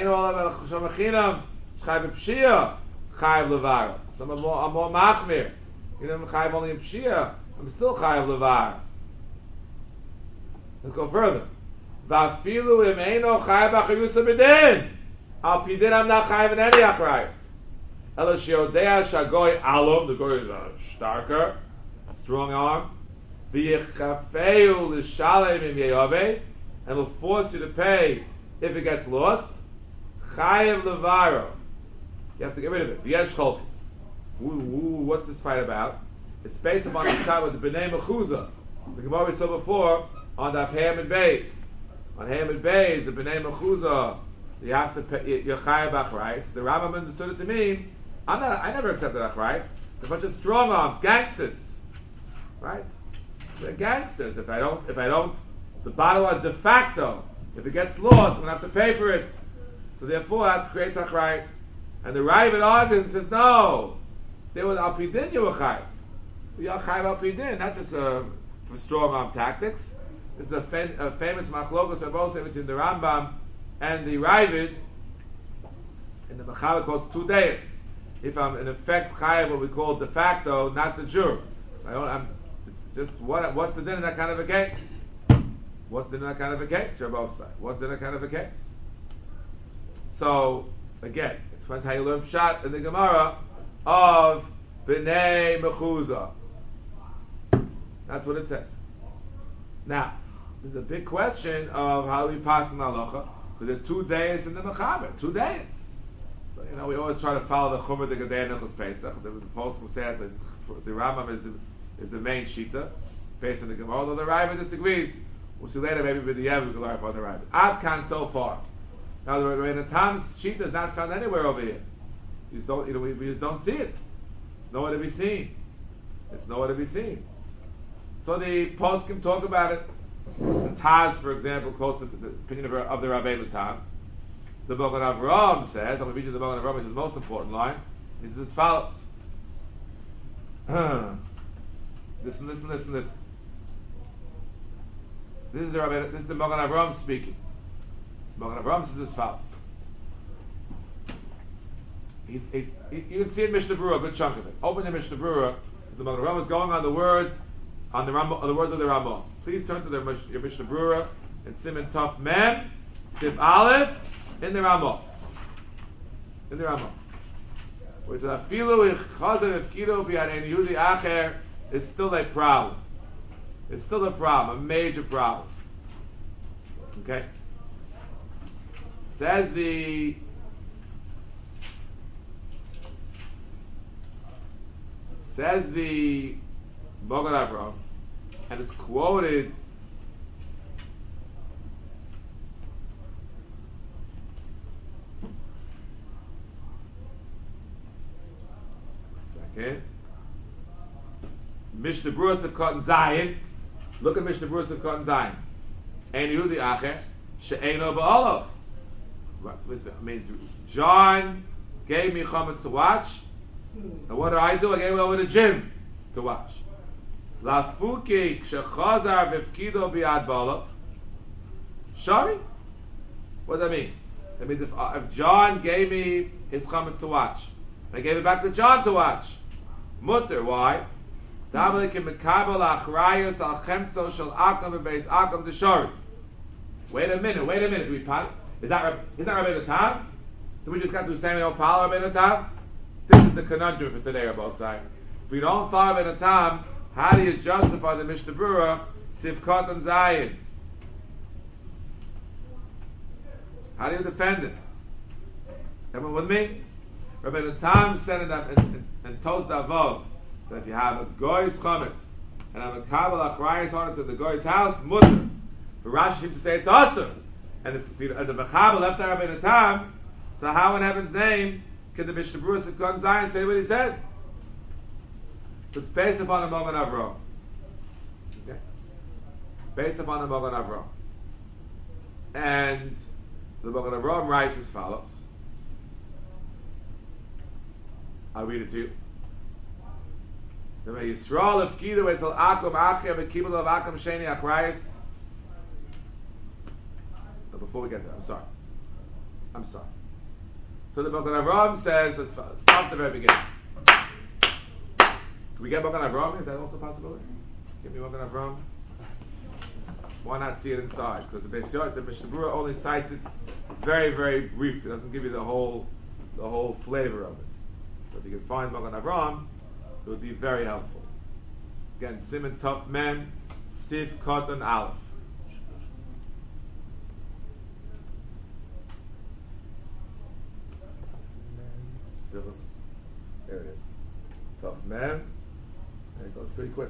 machmir. You know, chayiv only in pshia. I'm still chayiv levar. Let's go further. Vafilu im eino chayiv achayusa b'din. Al pidin I'm not chayiv in any achrayus. Ela sheodea shagoy alum. The goy is a starker, a strong arm. V'yichafeu l'shalem im yeyove, and will force you to pay if it gets lost. Chayiv levaro. You have to get rid of it. V'yesh cholti. What's this fight about? It's based upon the time with the B'nai Mechuzah. The Gemara we saw before on the Ham and Beis. On Ham and Beis, the B'nai Mechuzah, you have to pay your chayav achrayis. The Rambam understood it to mean, I never accepted achrayis. They're a bunch of strong arms, gangsters, right? They're gangsters. If I don't, the bottle are de facto. If it gets lost, I'm gonna have to pay for it. So therefore, I have to create achrayis. And the Ravid argues and says, no. There was al pidin you were chayiv. You are chayiv al pidin, not just for strong arm tactics. This is a famous machlokos Rabbi between the Rambam and the Ravid. And the Mechaber calls 2 days. If I'm in effect chayiv, what we call de facto, not the jur. It's just what's the din in that kind of a case? What's the din in that kind of a case? Rabbi say. What's the din in that kind of a case? So again, it depends how you learn pshat in the Gemara of B'nai Mechuzah. That's what it says. Now, there's a big question of how do we pass in halacha. Because there are 2 days in the Mechaber, 2 days. So, we always try to follow the Chumrah, the Gedei Nechus Pesach. The post who said that the Rambam is the main Shita, based on the Gemara, although the Rambam disagrees. We'll see later, maybe with the Yev, we can learn from the Rambam. Ad Kan so far. Now, the Rebbeinu Tam's Shita is not found anywhere over here. We just don't see it. It's nowhere to be seen. So the poskim talk about it. The Taz, for example, quotes the opinion of the Rabbeinu Tam. The Magen Avraham says, I'm going to read you the Magen Avraham, which is the most important line. He says as follows. Listen. This is the Magen Avraham speaking. Magen Avraham says as follows. You can see in Mishnah Berurah a good chunk of it. Open the Mishnah Berurah. The Magen Avraham is going on the words of the Ramah. Please turn to your Mishnah Berurah and Siman Tov Mem, Siv Aleph, in the Ramah. Where it says, Afilu ichazav ifkido bi'anein Yehudi acher is still a problem. It's still a problem, a major problem. Okay? Says the Magen Avraham, and it's quoted Mishnah Berurah Sivkot Zayin. Look at Mishnah Berurah Sivkot Zayin. Ein Yehudi acher she'eino ba'olav. It means John gave me chametz to watch, and what do? I gave him over to Jim to watch. Lafuki k'shechazar v'fkido bi'ad ba'olav. Shari? What does that mean? That means if John gave me his chametz to watch, and I gave it back to John to watch, mutter. Why? Wait a minute. Is that Rabbeinu Tam? Did we just got to say we don't follow Rabbeinu Tam? This is the conundrum for today, Rabbi Osai. If we don't follow Rabbeinu Tam, how do you justify the Mishnah Berurah Sivkot and Zayin? How do you defend it? Everyone with me? Rabbeinu Tam said in Tos Avov that if you have a goy's chametz and have a kabel achrayis on it to the goy's house, mutter. But Rashi seems to say it's awesome. And if the mechabel left out Rabbeinu Tam, so how in heaven's name can the Mishnah Berurah Sivkot and Zayin say what he said? So it's based upon a Magen Avraham. Okay? Based upon a Magen Avraham. And the Magen Avraham writes as follows. I'll read it to you. Yisrael ifkidu etzal akum achia v'kibul of akum sheni achrayis. Before we get there, I'm sorry. So the Magen Avraham says, let's start at the very beginning. Can we get Magen Avraham? Is that also a possibility? Give me Magen Avraham. Why not see it inside? Because the Mishnah Berurah only cites it very, very briefly. It doesn't give you the whole flavor of it. So if you can find Magen Avraham, it would be very helpful. Again, Siman Tov Mem, Siv Koton Aleph. There it is. Tov Mem, and it goes pretty quick.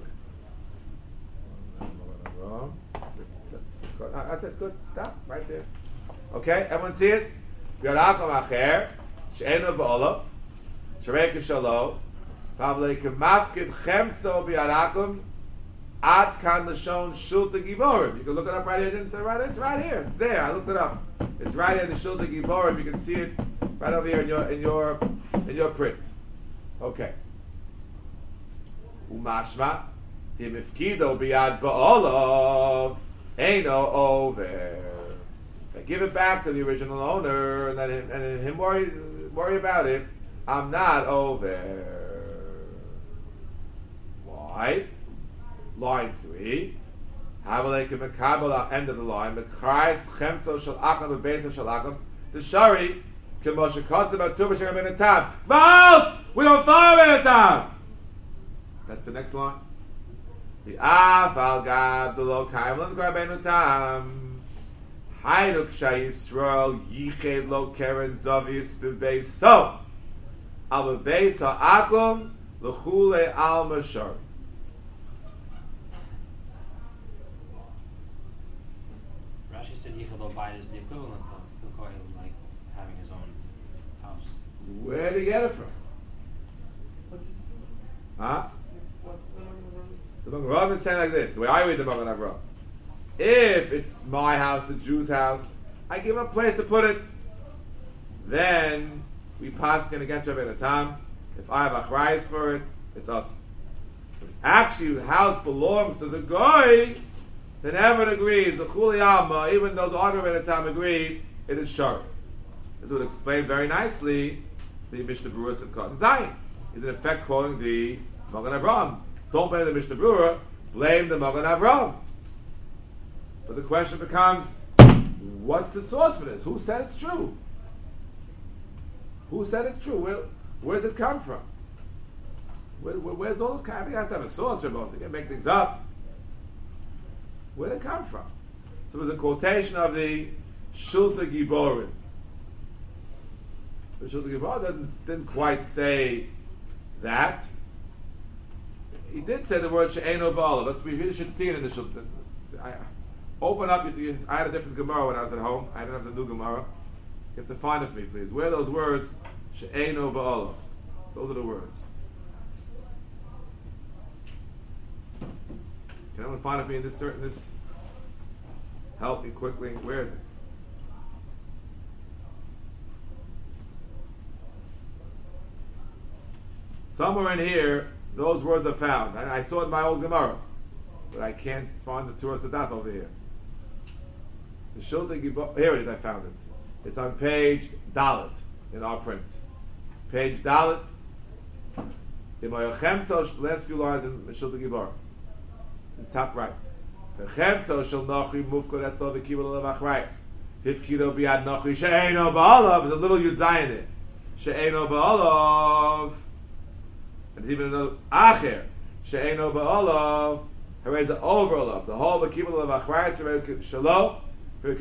That's it. Good. Stop right there. Okay, everyone see it? Yarakom acher she'enu ba'olav sharei k'shalo pavlei k'mafkid chemtzo b'yarakom ad kan l'shon shulta giborim. You can look it up right here. It's right here. It's there. I looked it up. It's right here in the shulta giborim. You can see it right over here in your print. Okay. Umashma timifkido biad ba'olav eino over. Give it back to the original owner, and then him worry about it. I'm not over. Why? Line 3. Havaleke mekabel end of the line. Mekrais chemtzo shel akam bebeisa shel akam. The shari k'moshe kotze b'tuba shel Rabbeinu Tam. Vault! We don't follow Rabbeinu Tam. That's the next line. The afal gab the lo kaim l'ngar Rabbeinu Tam. Hainuk Shai Yisrael Yiched Lo Keren Zavis Bebeis So Al Bebeis Ha'akum L'chule Al Mashar. Rashi said Yichud Lo Bayit is the equivalent of the Kohen, like having his own house. Where did he get it from? What's his? Huh? What's the Magen Avraham? The Magen Avraham is saying like this, the way I read the Magen Avraham. If it's my house, the Jew's house, I give him a place to put it. Then we pass against Rabbeinu Tam. If I have achrayus for it, it's us. If actually the house belongs to the guy, then everyone agrees. The Chuli Alma, even those Rabbeinu Tam agree, it is shari. This would explain very nicely the Mishnah Berurah of Cotton Zion. Is in effect quoting the Magen Avraham. Don't blame the Mishnah Berurah, blame the Magen Avraham. But the question becomes, what's the source for this? Who said it's true? Who said it's true? Where does it come from? Where's all this kind of thing? It has to have a source for most. You can't make things up. Where did it come from? So there's a quotation of the Shulta Giborim. The Shulta Giborim didn't quite say that. He did say the word She'eno Ba'ala. We really should see it in the Shulta. Open up. I had a different Gemara when I was at home. I didn't have the new Gemara. You have to find it for me, please. Where are those words? She'eno Ba'ala. Those are the words. Can anyone find it for me in this? Help me quickly. Where is it? Somewhere in here, those words are found. I saw it in my old Gemara, but I can't find the Torah Sadat over here. The Shulta Gibor, here it is. I found it. It's on page Dalet in our print. Page Dalet. In my last few lines in Shulta Gibor, the top right. Chemtzo shel Nochi Mufko. That's all the kibbutz of achrayus. Hifkido biad Nochi she'eno ba'alav. There's a little yud zayin there. She'eno ba'alav. And there's even another acher. She'eno ba'alav. Hooray, the overall of the whole kibbutz of achrayus. Shalom. The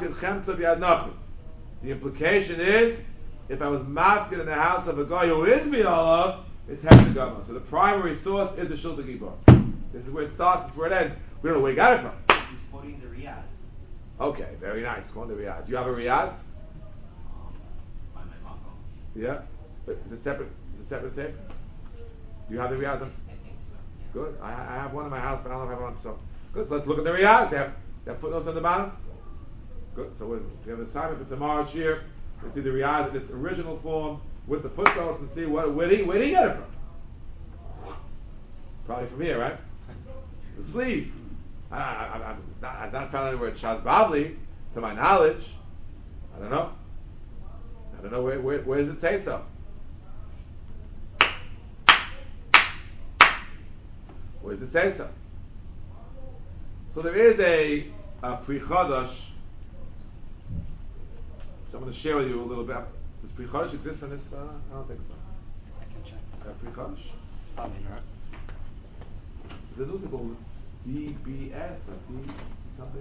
implication is, if I was mafkid in the house of a guy who is bi'alav, it's heptagama. So the primary source is the Shulta Gibor. This is where it starts. This is where it ends. We don't know where he got it from. He's quoting the Riyaz. Okay, very nice. Go on the Riyaz. You have a Riyaz? By my mom. Yeah. It's a separate safe. Do you have the Riyaz? I think so. Yeah. Good. I have one in my house, but I don't have one. So good. So let's look at the Riyaz. They have footnotes on the bottom. Good. So we have an assignment for tomorrow's year. Let's see the Riyaz in its original form with the footnotes and see where did he get it from? Probably from here, right? The sleeve. I've not found anywhere it's Shaz Bavli, to my knowledge. I don't know. Where does it say so? Where does it say so? So there is a Pri Chadash, which I'm going to share with you a little bit. Does Pri Chadash exist in this? I don't think so. I can check. Pri Chadash? Probably not. The new thing called DBS or D something?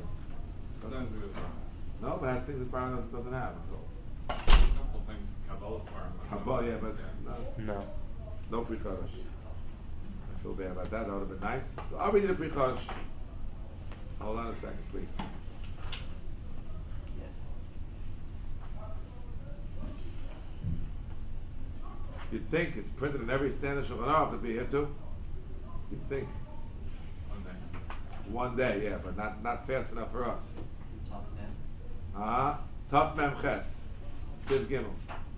No, but it has things that Baron doesn't have. A couple things, Kabbalah's farm. Kabbalah, yeah, but No. no Pri Chadash. I feel bad about that. That would have been nice. So I'll read you the Pri Chadash. Hold on a second, please. Yes. You'd think it's printed in every standard Shulchan Aruch to be here too. You'd think. One day, yeah, but not fast enough for us. Tough man. Tough Mem Ches. Siv Gimel.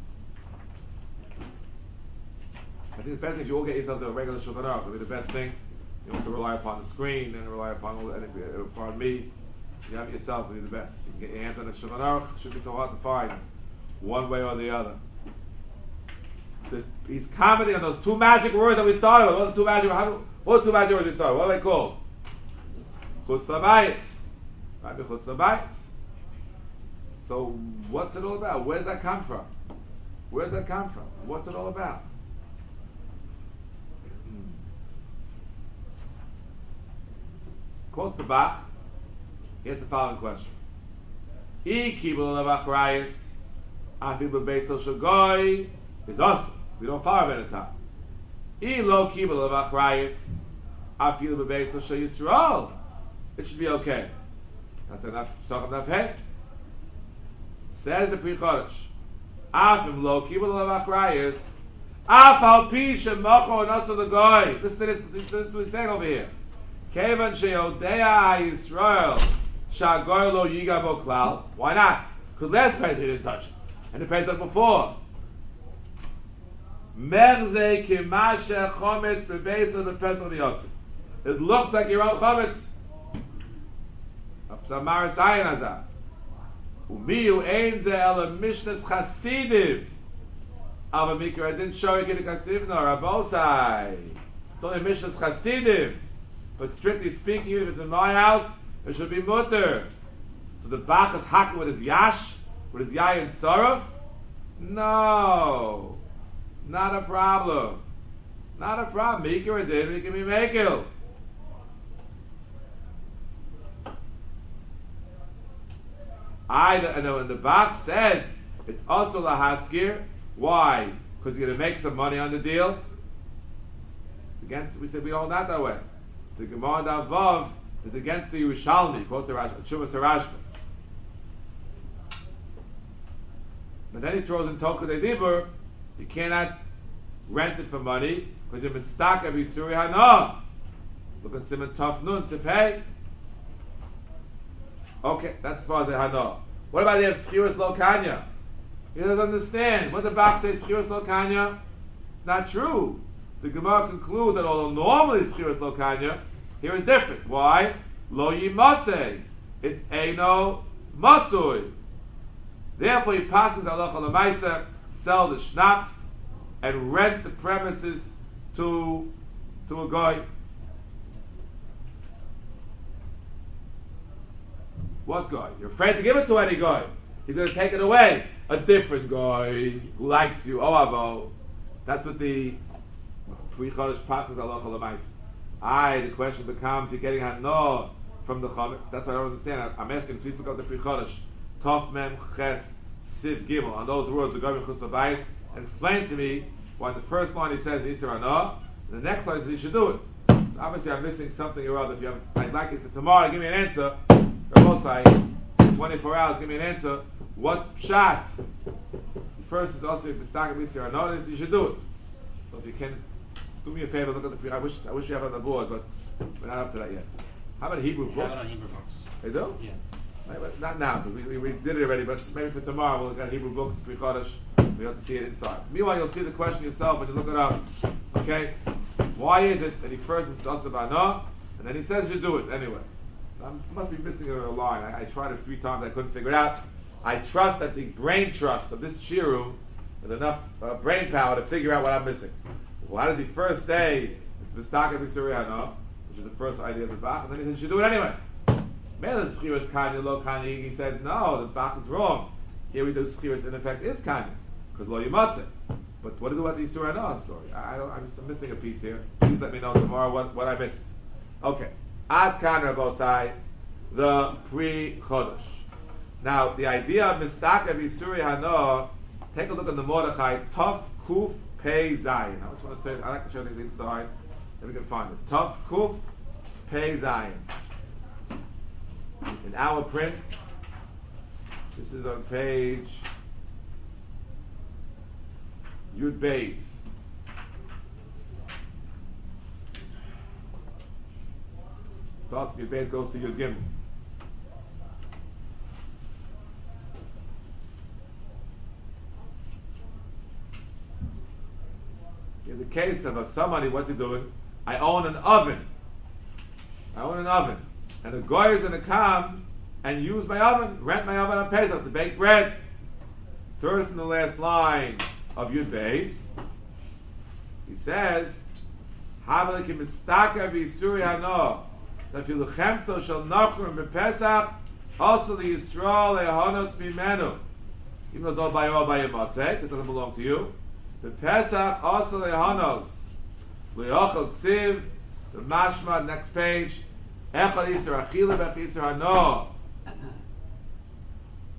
I think the best thing if you all get yourselves a regular Shulchan Aruch, it'll be the best thing. You don't have to rely upon the screen and rely upon me. You have it yourself, it'll be the best. You can get your hands on the Shulchan Aruch, it shouldn't be so hard to find one way or the other. He's commenting on those two magic words that we started with. What are the two magic words we started with? What are they called? Chutz Labayis. Right? Chutz Labayis. So, what's it all about? Where does that come from? Where's that come from? What's it all about? Quotes the Bach. Here's the following question. I kibul lavachrayis, afil bebeisel shagoy is awesome. We don't follow Benatam. I lo kibul lavachrayis, afil bebeisel shayisrael. It should be okay. That's enough. Talk enough. Hey, says the Pri Chodesh. Afim lo kibul lavachrayis, afal pi shemacho naso the goy. Listen to this is what he's saying over here. Kevan sheodea Yisrael shagoy lo yigabo klal. Why not? Because last page he didn't touch it, and the page that before. Merze kimashe chometz bebeis of the pesach v'yosef. It looks like your own chometz. Samar sayin azah. Umiyu ein ze el mishnas chasidim. Ava mikra, I didn't show you the chasidim nor Rabosai. It's only mishnas chasidim. But strictly speaking, even if it's in my house, it should be mutter. So the Bach is hacked with his yash, with his yai and sorov? No. Not a problem. Not a problem. Mikra did, we can be makil. And when the Bach said it's also lahaskir, why? Because you're going to make some money on the deal. Against, we said we hold that way. The Gemara Davav is against the Yerushalmi, quotes Chuvas Harashba. But then he throws in Tolka de Dibur, you cannot rent it for money because you're mistak of Yisuri Hana. Look at Simon Tov Nun Sifhei. Okay, that's as far as the Hana. What about the Skiris Lo Kanya? He doesn't understand. What the Bach says Skiris Lo Kanya? It's not true. The Gemara concludes that although normally Skiris Lo Kanya, here is different. Why? Lo Yimotze. It's Eino Matzui. Therefore he passes halacha l'maisa, sell the schnapps, and rent the premises to a guy. What guy? You're afraid to give it to any guy. He's going to take it away. A different guy who likes you. Oh, avo. That's what the Pri Chodesh passes halacha l'maisa. The question becomes, you're getting hano from the chametz. That's what I don't understand. I'm asking, please look up the Pri Chodesh. Tov Mem Ches Siv Gimel. On those words, the Government Chutz Abayis, and explain to me why the first line he says Yisra Hana, and the next line says you should do it. So obviously I'm missing something or other. If you have, I'd like it for tomorrow, give me an answer. Or both sides, 24 hours, give me an answer. What's Pshat? First is also if the stock of Yisra Hana, you should do it. So if you can do me a favor, look at the. I wish you have it on the board, but we're not up to that yet. How about Hebrew books? Have it on Hebrew books. They do? Yeah. Not now, because we did it already, but maybe for tomorrow we'll get Hebrew books, Pri Chodesh, we have to see it inside. Meanwhile, you'll see the question yourself when you look it up. Okay? Why is it that he first is Asa Bana, and then he says you do it anyway? So I must be missing a line. I tried it 3 times, I couldn't figure it out. I trust that the brain trust of this shiru with enough brain power to figure out what I'm missing. Why does he first say it's V'staka B'Suriyana, which is the first idea of the Bach, and then he says you should do it anyway? Melas Schiras Kanya, Lo Kanya, he says, no, the Bach is wrong. Here we do Schiras, in effect, is Kanya, because Lo Yimatze. But what do we do about the Yisur Hana story? I'm just missing a piece here. Please let me know tomorrow what I missed. Okay. Ad Kan Rabosai, the Pri Chodesh. Now, the idea of Mistaka Yisur Hana, take a look at the Mordechai, Tov Kuf Pei Zayin. I just want to say, I like to show things inside, if we can find it. Tov Kuf Pei Zayin. In our print, this is on page Yud Beis. Starts Yud Beis, goes to Yud Gimel. Here's a case of somebody, what's he doing? I own an oven. And the guy is going to come and use my oven, rent my oven on Pesach to bake bread. Third from the last line of Yud Beis, he says, "Havalik mistaka v'Yisuri hano, that filuchemto shel nachrim b'Pesach, also the Yisrael lehanos b'menu." Even though don't buy all by your matzeh, it doesn't belong to you. B'Pesach also lehanos, le'ochel ksiv, the mashma, next page. Echad Yisur Achila B'Ech Yisur Hano.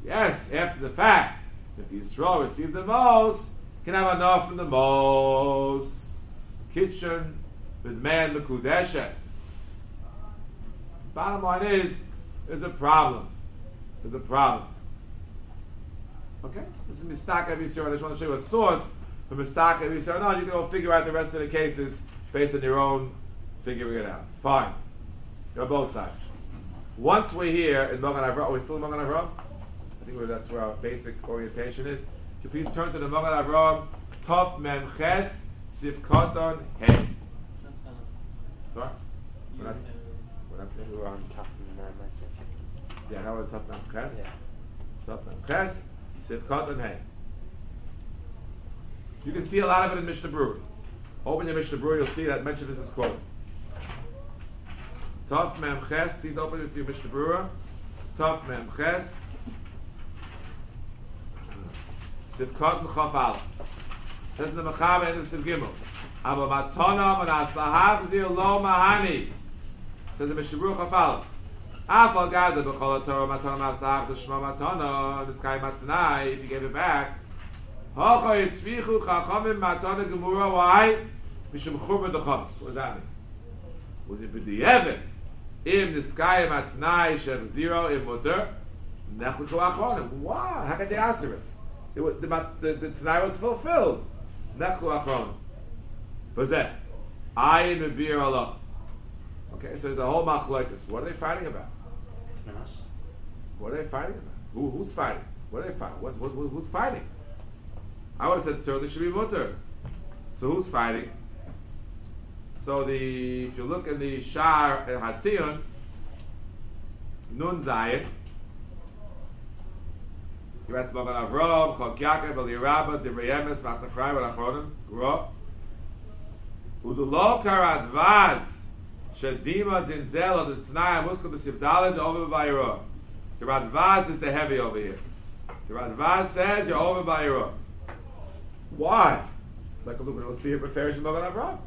Yes, after the fact, if the Yisrael received the most, can have enough from the most. Kitchen with man Mekudeshes. Bottom line is, there's a problem. There's a problem. Okay? This is Mistaka of Yisrael. I just want to show you a source for Mistaka of Yisrael. No, you can go figure out the rest of the cases based on your own figuring it out. Fine. You're on both sides. Once we're here in Mogan Avram, are we still in Mogan Avram? I think that's where our basic orientation is. Could you please turn to the Mogan Avram, Tov Mem Ches, Sif Koton Hey. Sorry? We're on Tough man, yeah, now we're Tov Mem Ches. Yeah. Tov Mem Ches, Sif Koton Hey. You can see a lot of it in Mishnah Berurah. Open your Mishnah Berurah, you'll see that mention this is quoted. Tov Mem Ches, please open it to your Mishnah Berurah. Tov Mem Ches, Sif Koton Chof Aleph. Says in the Mechaber and the Siv Gimel. Aber matona man aslahachzir lo mahani. Says the Mishnah Berurah Chof Aleph. Afal gada b'chol Torah matona man aslahachzir shma matona. The sky matnai, if you gave it back. Hocha yitzvichu chachamim matona gemura. Why? Mishum churba d'chos. What does that mean? Would it be the evet? Im the sky matnai shech zero im mutter. Nechliku achronim. Why? How can they answer it? The Tanai was fulfilled. Nechlu achron. Bazeh. Ayin mebir Allah. Okay, so there's a whole machlokes. What are they fighting about? Knas. What are they fighting about? Who's fighting? What are they fighting? Who's fighting? I would have said certainly should be mutter. So who's fighting? So if you look in the Shar Hatzion, Nun Zayin. You read Mogan Avram, Chok Yaakov, Elirabah, Divrei Emes, Matnafrai, Achronim, Gro. Udulo Karadvaz, Shadima Dinzel, or the Tanai, Muskal B'Sivdalid, over by Yero. The Radvaz is the heavy over here. The Radvaz says you're over by Yero. Why? Like a little bit, we'll see it beferish in Mogan Avram.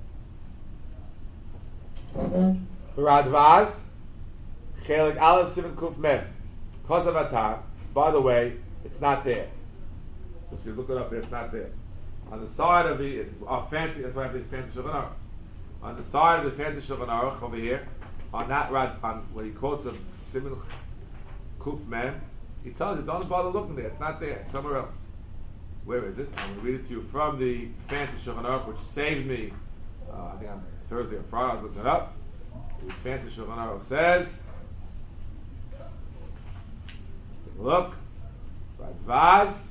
The Radvaz, Chelik Aleph Sivan Kuf Mem, Kosav Atar. By the way, it's not there. If you look it up there, it's not there. On the side of the fancy, that's why I have these fancy Shulchan Aruchs. On the side of the fancy Shulchan Aruch over here, on that on what he quotes of Siman Kuf Mem, he tells you don't bother looking there. It's not there. It's somewhere else. Where is it? I'm going to read it to you from the fancy Shulchan Aruch, which saved me. I think on Thursday or Friday I was looking it up. The fancy Shulchan Aruch says. Look, Radvaz,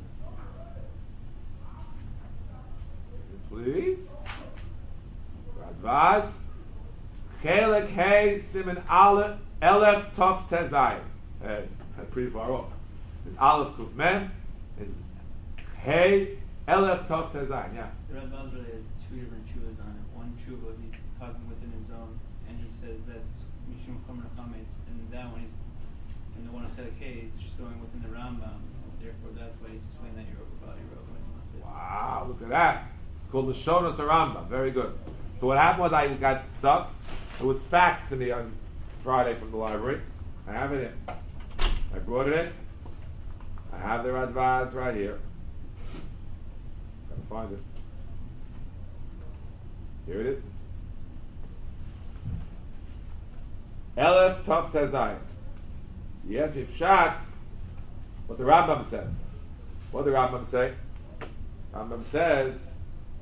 please. Radvaz, Chelek Hey Siman Aleph Elef Tov Tezai. Hey, that's pretty far off. It's Aleph Kuf Mem. It's Hey Elef Tov Tezai. Yeah. The Radvaz really has two different chuvas on it. One chuva he's talking within his own, and he says that's Mishum Chomer Chametz, and that one he's. And the one on Chelek Hey is just going within the Rambam. Therefore, that's why he's explaining that you're over body road. Wow, look at that. It's called the Shonos Rambam. Very good. So what happened was I got stuck. It was faxed to me on Friday from the library. I have it in. I brought it in. I have the Radvaz right here. Gotta find it. Here it is. Elef Tov Tezayim. Yes, we've shot what the Rambam says. What did the Rambam say? Rambam says,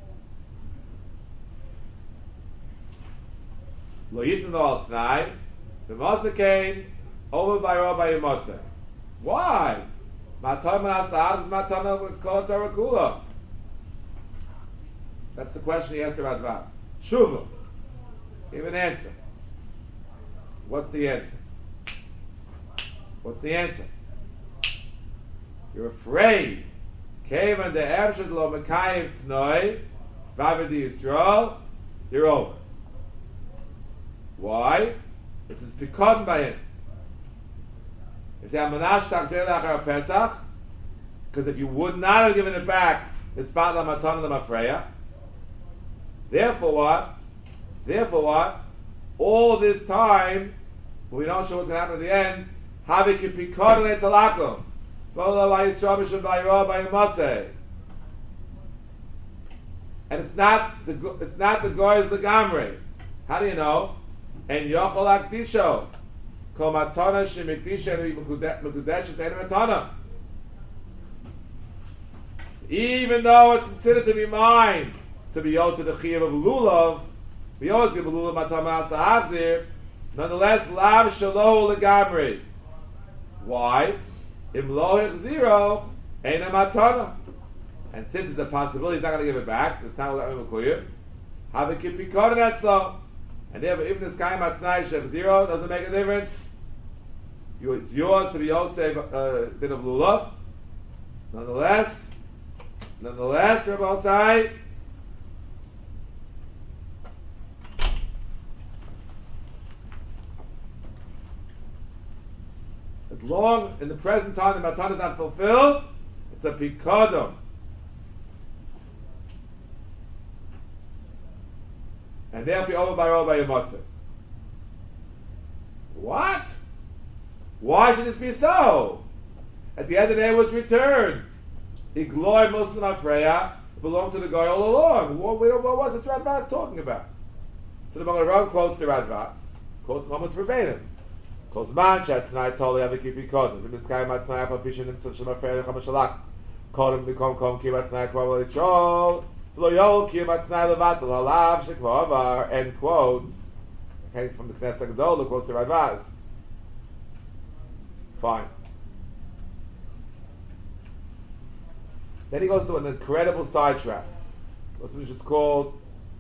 Lo yitin al t'nai, v'mosakain, over by Rabbi Yimotze. Why? Matom and Asahaz is Matom kol Torah kula. That's the question he asked the Radvaz. Shuvu. Give an answer. What's the answer? What's the answer? You're afraid. Kevan de Ershad lo Mekayim Tnoi, Vavadi Yisrael, you're over. Why? This is Pikon by him. You say, Amanash Takzir Lachar Pesach, because if you would not have given it back, it's Spat Lamatan Lamafreya. Therefore what? Therefore what? All this time, we don't show what's going to happen at the end, Havi kipikod le'talakum. V'ola v'yisrael b'shem v'yirah v'yimatzeh. And it's not the goy's legamri. How do you know? And yochol akdisho. Kol matana shemikdisha and mekudeshes and matana. Even though it's considered to be mine, to be owed to the chiyuv of lulav, we always give a lulav matana as hachzir. Nonetheless, lav shalo legamri. Why? Im lo hechziro ein a matana. And since it's a possibility, he's not going to give it back. It's not going to clear. Have a kipikod etzlo, and therefore even the sky matnai shech zero doesn't make a difference. It's yours to be yotzei bit of lulav. Nonetheless, Rabbi Osai, as long in the present time the matan is not fulfilled, it's a pikodom. And therefore over by all by your matzah. What? Why should this be so? At the end of the day it was returned. Igloy Muslim Afreya belonged to the guy all along. What was this Radvaz talking about? So the Magen quotes the Radvaz, quotes almost verbatim. Quotes Manchat tonight totally have a kipi kodem. In the sky mat tonight papishin in such a Afreya chamashalak. Kodem nikom kom kibat tonight kwabel Yisrael. End quote. Okay, from the Knesset Gadol, quotes the Radvaz. Fine. Then he goes to an incredible sidetrack. What's which is called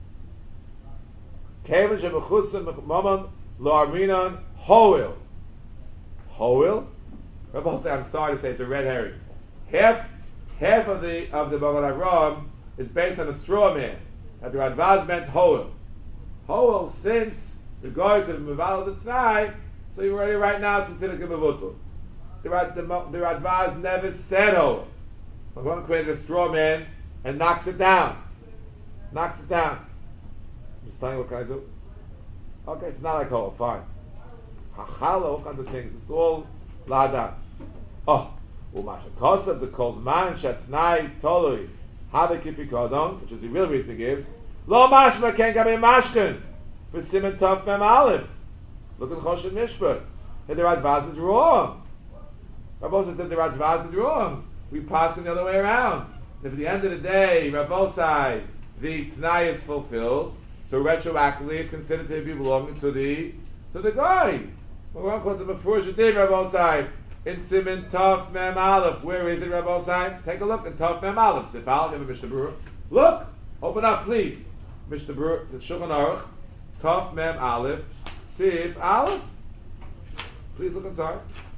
Kevin Shemechusim Mamam Lo Arminan Hoil. Hoil? Rabbi say, I'm sorry to say, it's a red herring. Half of the Magen Avraham is based on a straw man. That the Radvaz meant Hoel. Hoel, since the guy to the Meval the Tnai, so you're already right now it's considered a Mevutul. The Radvaz never said Hoel. One created a straw man and knocks it down. I'm just telling you what can I do? Okay, it's not like Hoel, fine. Hachala, all kinds of things. It's all Lada. Oh, Umasha Kosav, the Kolzman, Shatnai, Tolui. Have kipi kodon, which is the real reason he gives. Lo mashma ken gabe mashkin. For Simon Tov Mem Aleph. Look at Choshen Mishpat. The Radvaz is wrong. Rabbi said the Radvaz is wrong. We pass it the other way around. If at the end of the day, Rabbi side, the T'nai is fulfilled, so retroactively it's considered to be belonging to the guy. Well, calls it before Shadim, Rabbi side. In Siman Tov Mem Aleph, where is it, Rabbi Osai? Take a look in Tov Mem Aleph. Sif Aleph, Mishnah Berurah. Look, open up, please. Mishnah Berurah, Shulchan Aruch, Tov Mem Aleph, Sif Aleph. Please look inside.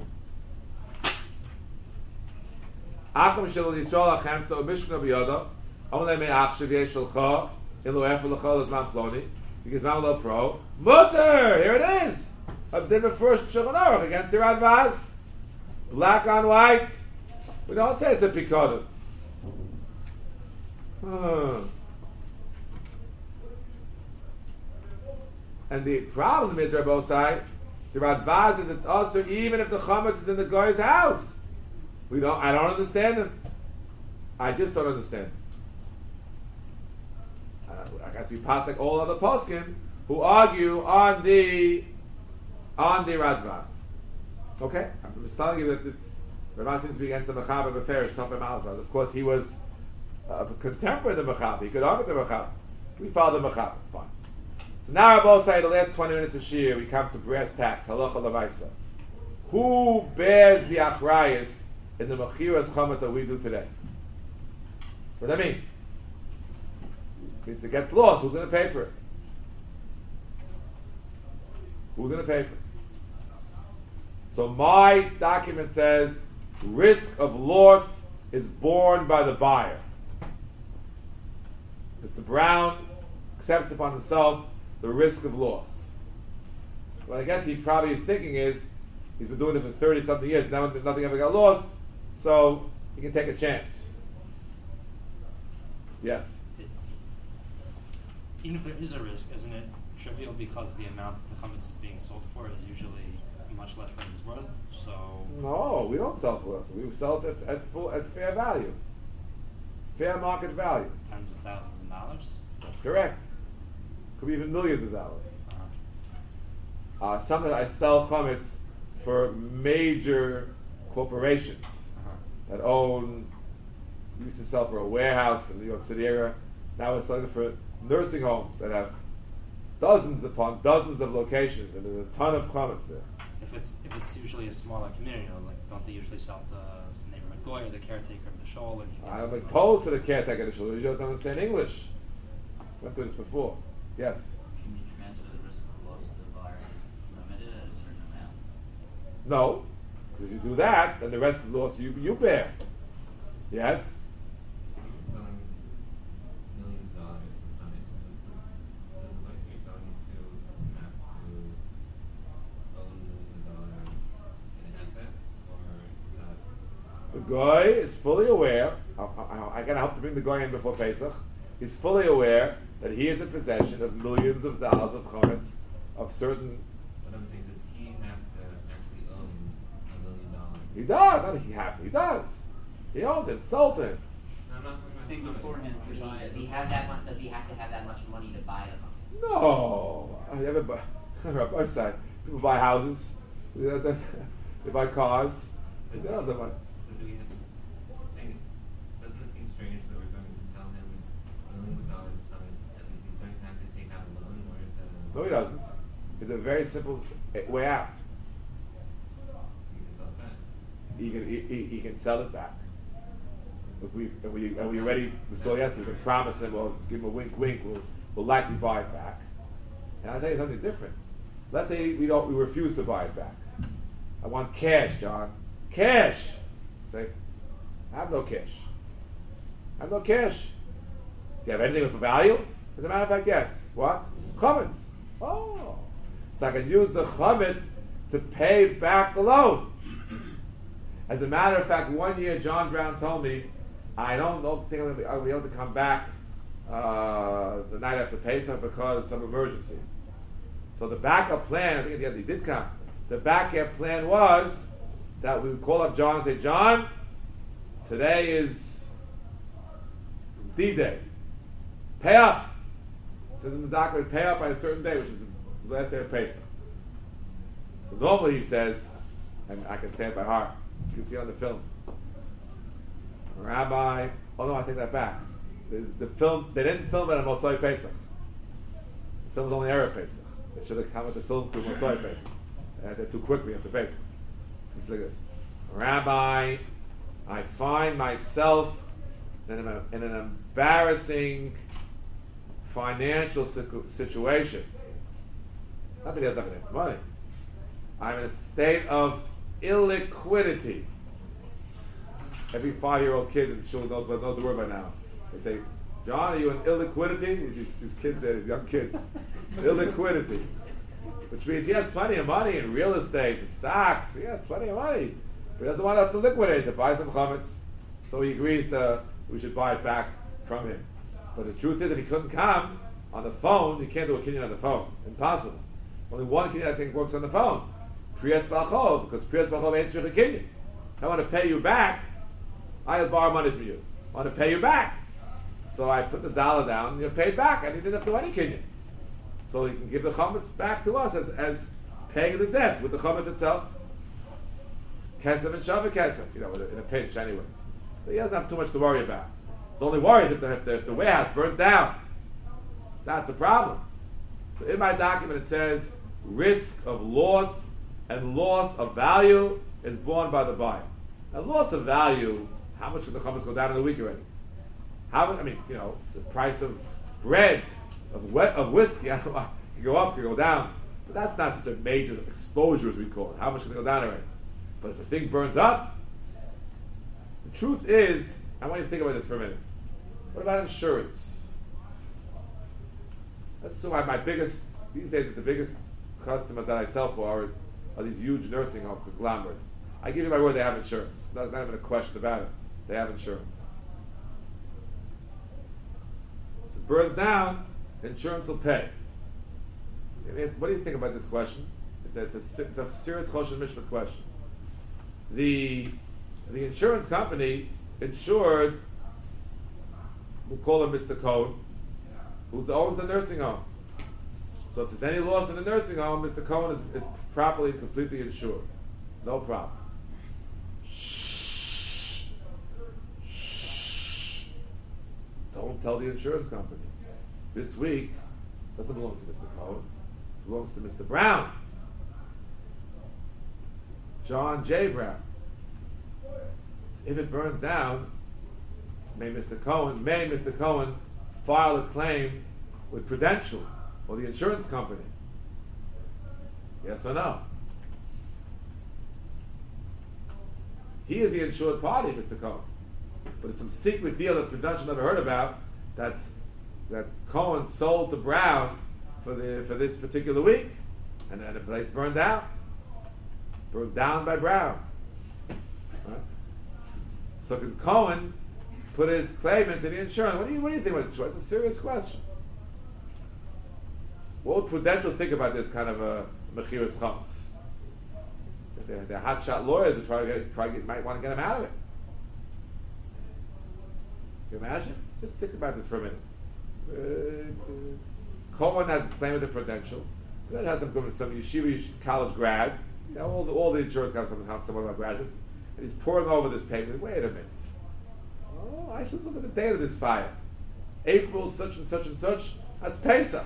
Akum Shel Yisrael Achem Tzo Mishkna B'Yoda, Only Me Achshav Yeshalcha, Ilu Efer L'Chol Azman Floni, because I'm Lo Pro. Mutter, here it is. I've done the first Shulchan Aruch against the Radvaz. Black on white. We don't say it's a pikodon. And the problem is, Rabbi Osai, the Radvaz is it's also even if the chametz is in the guy's house. I don't understand him. I just don't understand. I guess we pass like all other poskim who argue on the Radvaz. Okay, I'm just telling you that it's Rabbi seems to be against the Mechaber Beferish Topim Alzad. Of course, he was a contemporary of the Mechaber. He could argue the Mechaber. We follow the Mechaber. Fine. So now Rabbi say the last 20 minutes of Shir, we come to brass tacks. Halacha Lavaisa. Who bears the achrayus in the Mechiras Chametz that we do today? What does that mean? It means it gets lost. Who's going to pay for it? Who's going to pay for it? So my document says risk of loss is borne by the buyer. Mr. Brown accepts upon himself the risk of loss. What I guess he probably is thinking is he's been doing it for 30-something years, now nothing ever got lost, so he can take a chance. Yes? Even if there is a risk, isn't it trivial because the amount that the chametz is being sold for is usually much less than it's worth. So No, we don't sell for less. We sell it at fair value, fair market value. tens of thousands of dollars. That's correct. Could be even millions of dollars. Sometimes I sell chametz for major corporations that own. We used to sell for a warehouse in the New York City area. Now we're selling it for nursing homes that have dozens upon dozens of locations, and there's a ton of chametz there. If it's usually a smaller community, like don't they usually sell to the neighborhood goy or the caretaker of the shul? And he gives I'm them opposed to the caretaker of the shul. He just doesn't understand English. Went through this before. Yes. Can you transfer the risk of loss to the buyer is limited at a certain amount? No. If you do that, then the rest of the loss you bear. Yes. You're selling millions of dollars of chametz. Does the like you're selling to have to own millions of dollars in assets, or that? The guy is fully aware. I gotta help to bring the guy in before Pesach. He's fully aware that he is in possession of millions of dollars of chametz of certain. But I'm saying, does he have to actually own $1 million? He does. Not he has to. He does. He owns it. Sold it. No, I'm not talking about Saying chametz. beforehand I to mean, buy does it. he have that much? Does he have to have that much money to buy the chametz? No. Rabbi side. People buy houses. They buy cars. They don't have the money. But do we have, saying, doesn't it seem strange that we're going to sell him millions of dollars of chametz and he's going to have to take out a loan in order to? No, he doesn't. It's a very simple way out. He can sell it back. He can sell it back. If we already we saw yesterday, we can promise him, or give him a wink, wink. We'll likely buy it back. And I'll tell you something different. Let's say we refuse to buy it back. I want cash, John. Cash. Say, I have no cash. I have no cash. Do you have anything of value? As a matter of fact, yes. What? Chametz. Oh. So I can use the chametz to pay back the loan. As a matter of fact, one year John Brown told me, I don't think I'll be able to come back the night after Pesach because of some emergency. So the backup plan, I think at the end he did come. The backup plan was that we would call up John and say, John, today is D-Day. Pay up. It says in the document, pay up by a certain day, which is the last day of Pesach. So normally he says, and I can say it by heart, you can see it on the film. Rabbi, oh no, I take that back. The film, they didn't film it on Motzai Pesach. The film was only Erev Pesach. They should have come with the film through Motzai Pesach. They had it too quickly after Pesach. It's like this. Rabbi, I find myself in an embarrassing financial situation. Not that he has enough money. I'm in a state of illiquidity. Every 5-year-old kid in shul knows the word by now. They say, John, are you in illiquidity? These kids there, these young kids. Illiquidity. Which means he has plenty of money in real estate and stocks. He has plenty of money. But he doesn't want us to liquidate, to buy some chametz. So he agrees we should buy it back from him. But the truth is that he couldn't come on the phone. You can't do a kinyan on the phone. Impossible. Only one kinyan I think works on the phone. Priyas Balchov, because Priyas Balchov ain't Shich Kinyan. I want to pay you back. I'll borrow money from you. I want to pay you back. So I put the dollar down and you're paid back. I didn't have to do any kinyan. So he can give the chametz back to us as paying the debt with the chametz itself. Kesef and Shavah Kesef, in a pinch anyway. So he doesn't have too much to worry about. The only worry is if the warehouse burns down. That's a problem. So in my document it says risk of loss and loss of value is borne by the buyer. Now loss of value, how much would the chametz go down in a week already? The price of bread, of whiskey, I don't know, can go up, can go down. But that's not such a major exposure as we call it. How much can it go down already? But if the thing burns up, the truth is, I want you to think about this for a minute. What about insurance? That's so these days the biggest customers that I sell for are these huge nursing home conglomerates. I give you my word, they have insurance. Not even a question about it. They have insurance. If it burns down, the insurance will pay. What do you think about this question? It's a serious Choshen Mishpat question. The insurance company insured, we'll call him Mr. Cohen, who owns a nursing home. So if there's any loss in the nursing home, Mr. Cohen is properly and completely insured. No problem. Shh. Don't tell the insurance company. This week doesn't belong to Mr. Cohen. It belongs to Mr. Brown. John J. Brown. If it burns down, may Mr. Cohen file a claim with Prudential or the insurance company? Yes or no? He is the insured party, Mr. Cohen. But it's some secret deal that Prudential never heard about that Cohen sold to Brown for this particular week, and then the place burned down by Brown. Right? So can Cohen put his claim into the insurance? What do you think about this? It's a serious question. What would Prudential think about this kind of a mechiras chametz? They're hotshot lawyers who might want to get him out of it. Can you imagine? Just think about this for a minute. Cohen has a claim with the Prudential. Then has some yeshiva college grad. You know, all the insurance companies have some of our graduates, and he's pouring over this paper. Wait a minute. Oh, I should look at the date of this fire. April such and such and such. That's Pesach.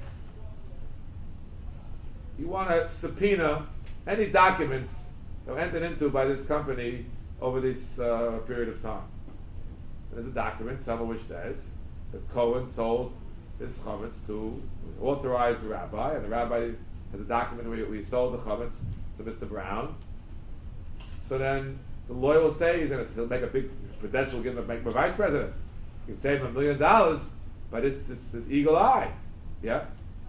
You want to subpoena any documents that were entered into by this company over this period of time. There's a document, some of which says that Cohen sold this chametz to authorized the rabbi, and the rabbi has a document where he sold the chametz to Mr. Brown. So then the lawyer will say he'll make a big Prudential, give him make him a vice president. He can save him $1 million by this eagle eye. Yeah.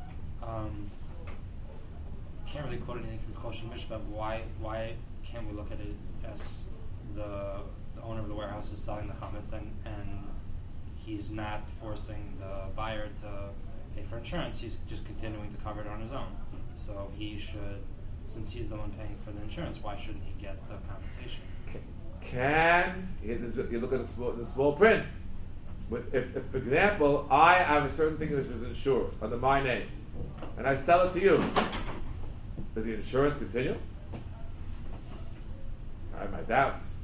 Can't really quote anything from Choshen Mishpat. Why can't we look at it as the owner of the warehouse is selling the chametz and he's not forcing the buyer to pay for insurance? He's just continuing to cover it on his own. So he should, since he's the one paying for the insurance, why shouldn't he get the compensation? You look at the small print. If, for example, I have a certain thing which is insured under my name, and I sell it to you, does the insurance continue? I have my doubts.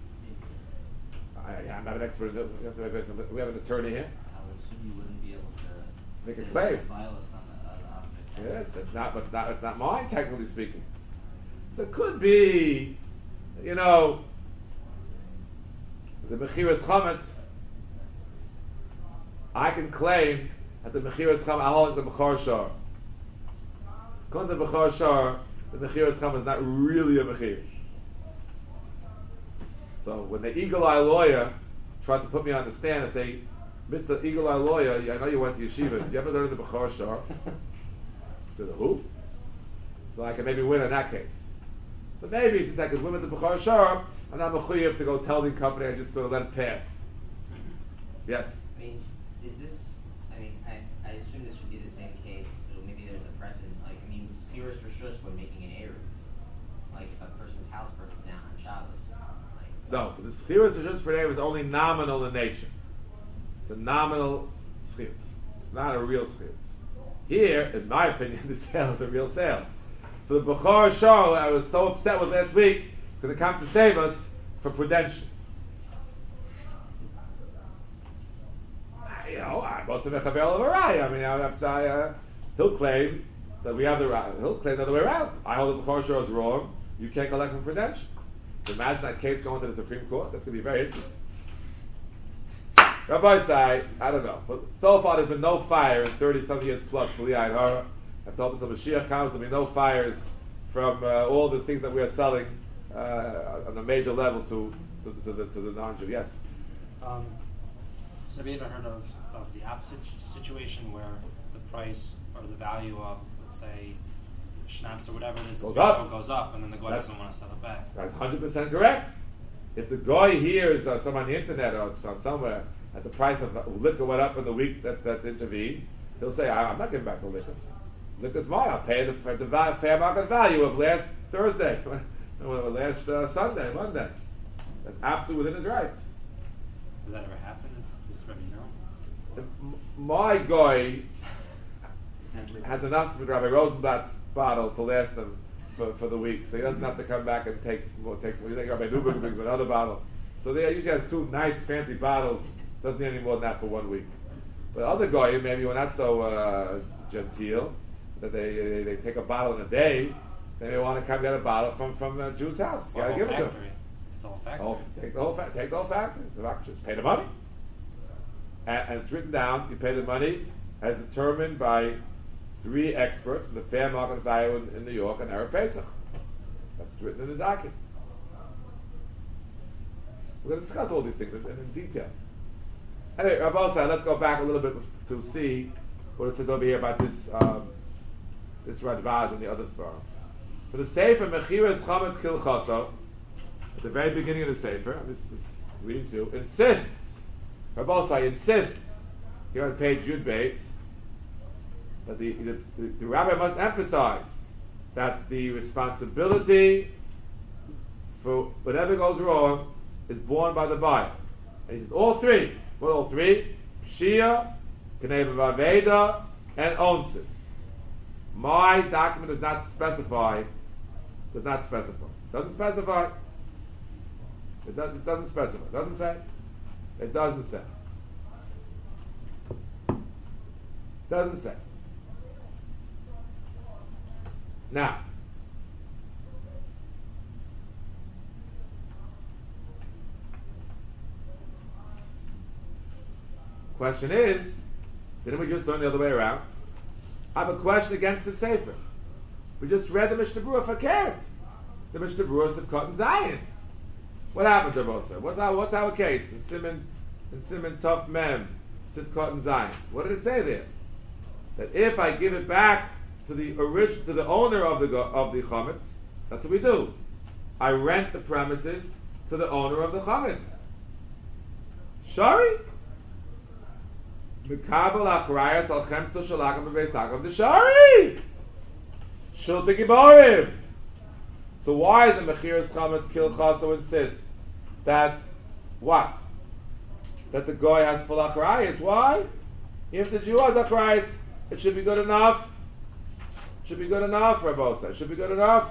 I'm not an expert. We have an attorney here. I would assume you wouldn't be able to make a say claim. File us on the Yes, it's not mine, technically speaking. So it could be, the mechiras chametz. I can claim that the mechiras chametz, I hold the bechor shor. According to the bechor shor, the mechiras chametz is not really a mechir. So when the eagle eye lawyer tried to put me on the stand and say, Mr. Eagle Eye Lawyer, I know you went to yeshiva. You ever heard of the bechor shor? I said, who? So I can maybe win in that case. So maybe since I could win with the bechor shor, I'm not mechuyev to go tell the company. I just sort of let it pass. Yes. I mean, I assume this should be the same case. So maybe there's a precedent. Spiros reshus when making an eruv. Like if a person's house burns down on Shabbos. No, but the spiros reshus for name is only nominal in nature. It's a nominal spiros. It's not a real spiros. Here, in my opinion, the sale is a real sale. So the bechor shor I was so upset with last week is going to come to save us from Prudential. I'm about to make a veil of a raya. He'll claim that we have the right. He'll claim the other way around. I hold the bechor shor is wrong. You can't collect from Prudential. Imagine that case going to the Supreme Court. That's going to be very interesting. Rabbi say, I don't know. But so far there's been no fire in 30-some years plus. B'li ayin hara. I've told until Mashiach comes, there'll be no fires from all the things that we are selling on a major level to the non-Jew. Yes. So have you ever heard of the opposite situation where the price or the value of, let's say, schnapps or whatever it is goes up, and then the guy doesn't want to sell it back? That's 100% correct. If the guy hears some on the internet or somewhere that the price of liquor went up in the week that intervened, he'll say, I'm not giving back the liquor. look at mine. I'll pay the fair market value of last Thursday, last Sunday, Monday. That's absolutely within his rights. Does that ever happen? Does Rabbi know? My guy has enough with Rabbi Rosenblatt's bottle to last him for the week, so he doesn't have to come back and take more. You think Rabbi Newberg brings another bottle, so they usually has two nice fancy bottles. Doesn't need any more than that for 1 week. But other guy maybe were not so genteel that they take a bottle in a day. Then they want to come get a bottle from the Jew's house. You Or gotta whole give it to factory. him. It's a whole factory. Take the whole factory. The factory just pay the money, and it's written down. You pay the money as determined by 3 experts in the fair market value in New York and Erev Pesach. That's written in the document. We're going to discuss all these things in detail. Anyway, Rabbi Osai, let's go back a little bit to see what it says over here about this Radvaz and the other Svarah. For the Sefer Mechiras Chametz Kilchaso, at the very beginning of the Sefer, this is reading to, insists, Rabbi Osai insists, here on page Yud Beis, that the rabbi must emphasize that the responsibility for whatever goes wrong is borne by the buyer. And he says all 3. What all 3? Pshia, Knei Vaveda, and Onsid. My document does not specify. Doesn't specify. It doesn't specify. Doesn't say. It doesn't say. Doesn't say. Now, question is, didn't we just learn the other way around? I have a question against the Sefer. We just read the Mishnah Berurah Fakert. The Mishnah Berurah of Cotton Zion. What happened to Rosa? What's our case in Simon Tov Mem Sivkot and Zion? What did it say there? That if I give it back to the owner of the chametz, that's what we do. I rent the premises to the owner of the chametz. Shari. Mikabel achrayas al chemtzu shalakam b'beisakam the shari. Shulti giborim. So why does the Mechiras Chametz Kilchaso insist that what? That the goy has full achrayas? Why? If the Jew has achrayas, it should be good enough. Should be good enough, Rabbi. Should be good enough.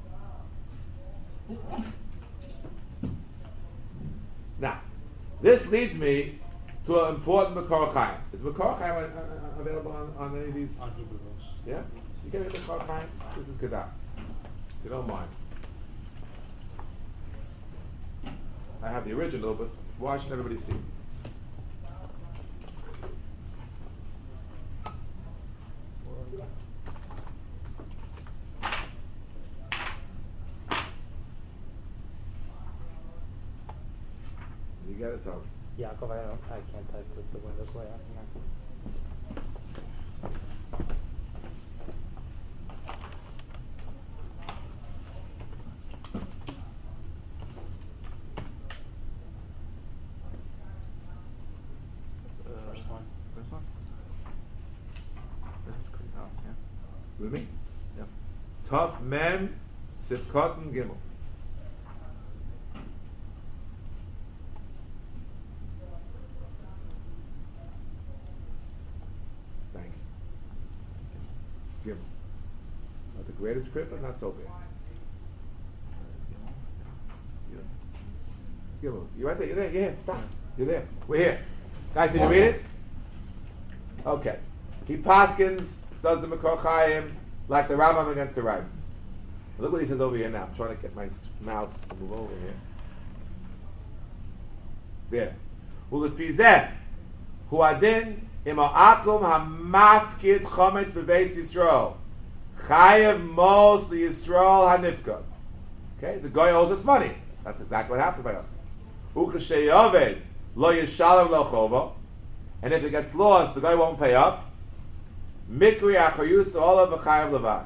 Now, this leads me to an important Makor Chaim. Is Makor Chaim available on any of these? On Hebrew books. Yeah? You get it, Makor Chaim? This is Kedah. If you don't mind. I have the original, but why should everybody see? You get it, Tom? Yaakov, I can't type with the Windows layout. First one. With me? Yep. Tov Mem Sivkot and Gimel. Thank you. Gimel. Not the greatest script, but not so bad. Gimel. You right there? You're there? You're here. Stop. You're there. We're here. Guys, did you read it? Okay. He paskins, does the Makor Chaim like the Rambam against the Rambam. Look what he says over here now. I'm trying to get my mouse to move over here. There. Ulefizeh, hu adin im ha'akum ha'mafkid chometz bebeis Yisrael, chayev mos liYisrael hanifkad. Okay, the guy owes us money. That's exactly what happened by us. Uchesheyoved lo yishalem lo chovo, and if it gets lost, the guy won't pay up. Mikri achayus olav v'chayev levad.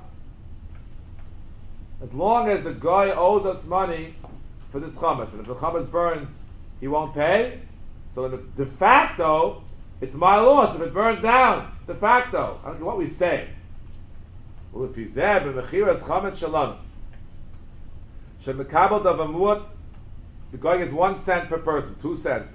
As long as the guy owes us money for this chametz, and if the chametz burns, he won't pay. So de facto, it's my loss. If it burns down, de facto, I don't care what we say. Ulefizeh b'mechiras chametz shalom. Shemekabel davamut. The guy gets 1 cent per person, 2 cents.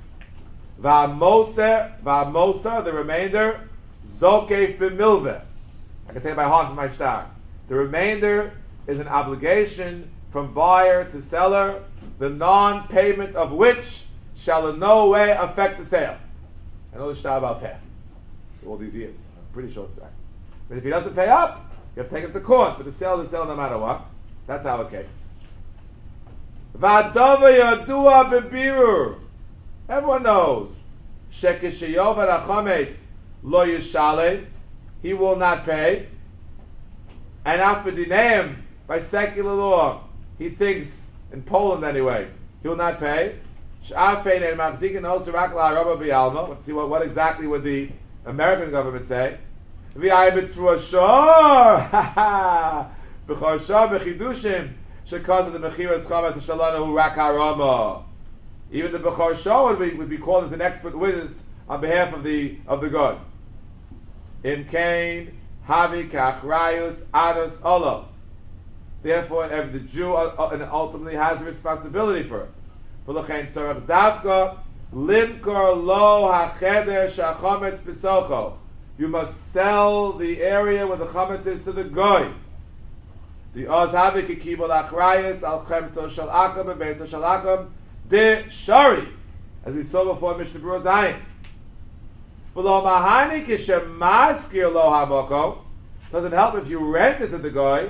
Va'amoser, the remainder, zokef b'milveh. I can take it by heart from my star. The remainder is an obligation from buyer to seller, the non-payment of which shall in no way affect the sale. I know the shtar about pay. All these years. I'm pretty sure it's right. But if he doesn't pay up, you have to take him to court. But the sale is sale no matter what. That's our case. V'adova yadua bebirur. Everyone knows. Shekesheyov arachometz lo yishale. He will not pay. And after dineim, by secular law, he thinks, in Poland anyway, he will not pay. Sh'afein and machzikin also rak la'araba b'yalma. Let's see what exactly would the American government say. V'ay b'tzvua shor. B'chor shor b'chidushim. Because of the mechiras chametz shalana hu rak harama. Even the b'chor shor would be called as an expert witness on behalf of the god. In Cain, Havi Kachrayus Ados Olav. Therefore, the Jew ultimately has a responsibility for it. V'lochein tzarach davka limkor lo hacheder shachametz b'socho. You must sell the area where the chametz is to the goy. The oz havi kikibol achrayus al chemso shal akam and beso shal akam de shari, as we saw before Mishnah Berurah Zayin. V'lo mahani kishemaskir lo hamoko. Doesn't help if you rent it to the guy.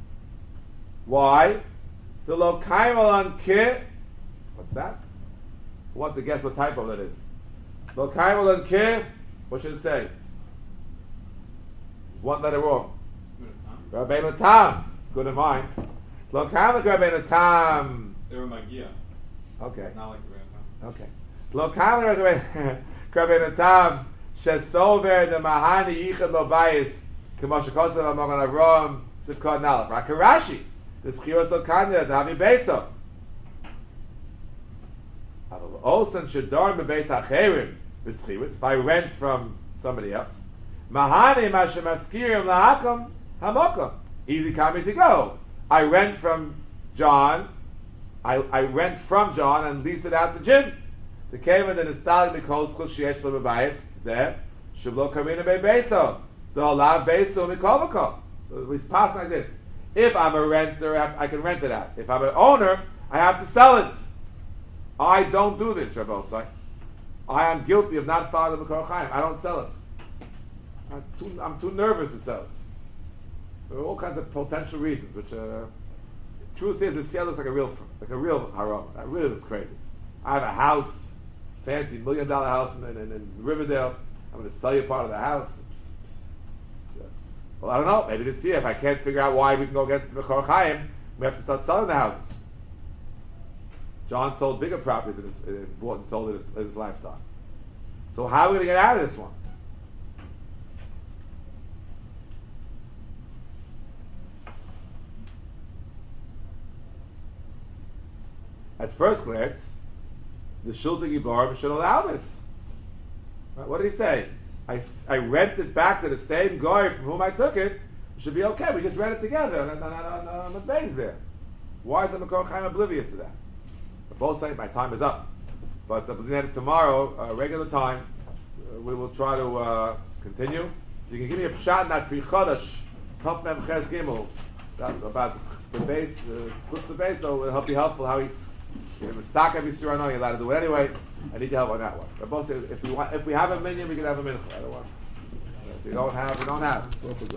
Why? The lo kaimal on ki. What's that? Who wants to guess what type of that is? Lo kaimal on ki. What should it say? It's one letter wrong. Rabbeinu Tam. It's good in mine. Lo kaimal Rabbeinu Tam. They were Magia. Okay. Not like Rabbeinu Tam. Okay. Lo kaimal Rabbeinu Tam. Shesover the mahani yichad lo bayis. K'moshe kotzah v'amogan Avram Sivkot Nalef. Rakarashi. The schiros of kanya the havi beso. Olson shadar bebeis hacherim b'schiros. If I rent from somebody else, mahani mashem askirim lahakam hamokom. Easy come, easy go. I rent from John. I rent from John and lease it out to Jim. The came and the nistal mikol schul sheyesh lo bebayis zeh shavlo kamina bebeso. The olav beso mikol mikol. So we pass like this. If I'm a renter, I can rent it out. If I'm an owner, I have to sell it. I don't do this, Rabbi Osai. I am guilty of not following the Makor Chaim. I don't sell it. I'm too nervous to sell it. There are all kinds of potential reasons. Which truth is, the sale looks like a real haram. That really looks crazy. I have a house, fancy $1 million house in Riverdale. I'm going to sell you part of the house. Well, I don't know. Maybe this year, if I can't figure out why we can go against the Mechor Chaim, we have to start selling the houses. John sold bigger properties bought and sold in his lifetime. So how are we going to get out of this one? At first glance, the Shulta Giborim should allow this. Right? What did he say? I rent it back to the same guy from whom I took it. It should be okay. We just rent it together on the base there. Why is the Makor Chaim oblivious to that? Both say my time is up, but tomorrow, regular time, we will try to continue. You can give me a pshat in that Pri Chodesh, Tov Mem Ches Gimel, about the base, puts the base, so it'll be helpful how he's stuck every surah. I know you're allowed to do it anyway. I need your help on that one. But both say if we have a minion, we can have a mincha. I don't want. If we don't have, we don't have. It's also good.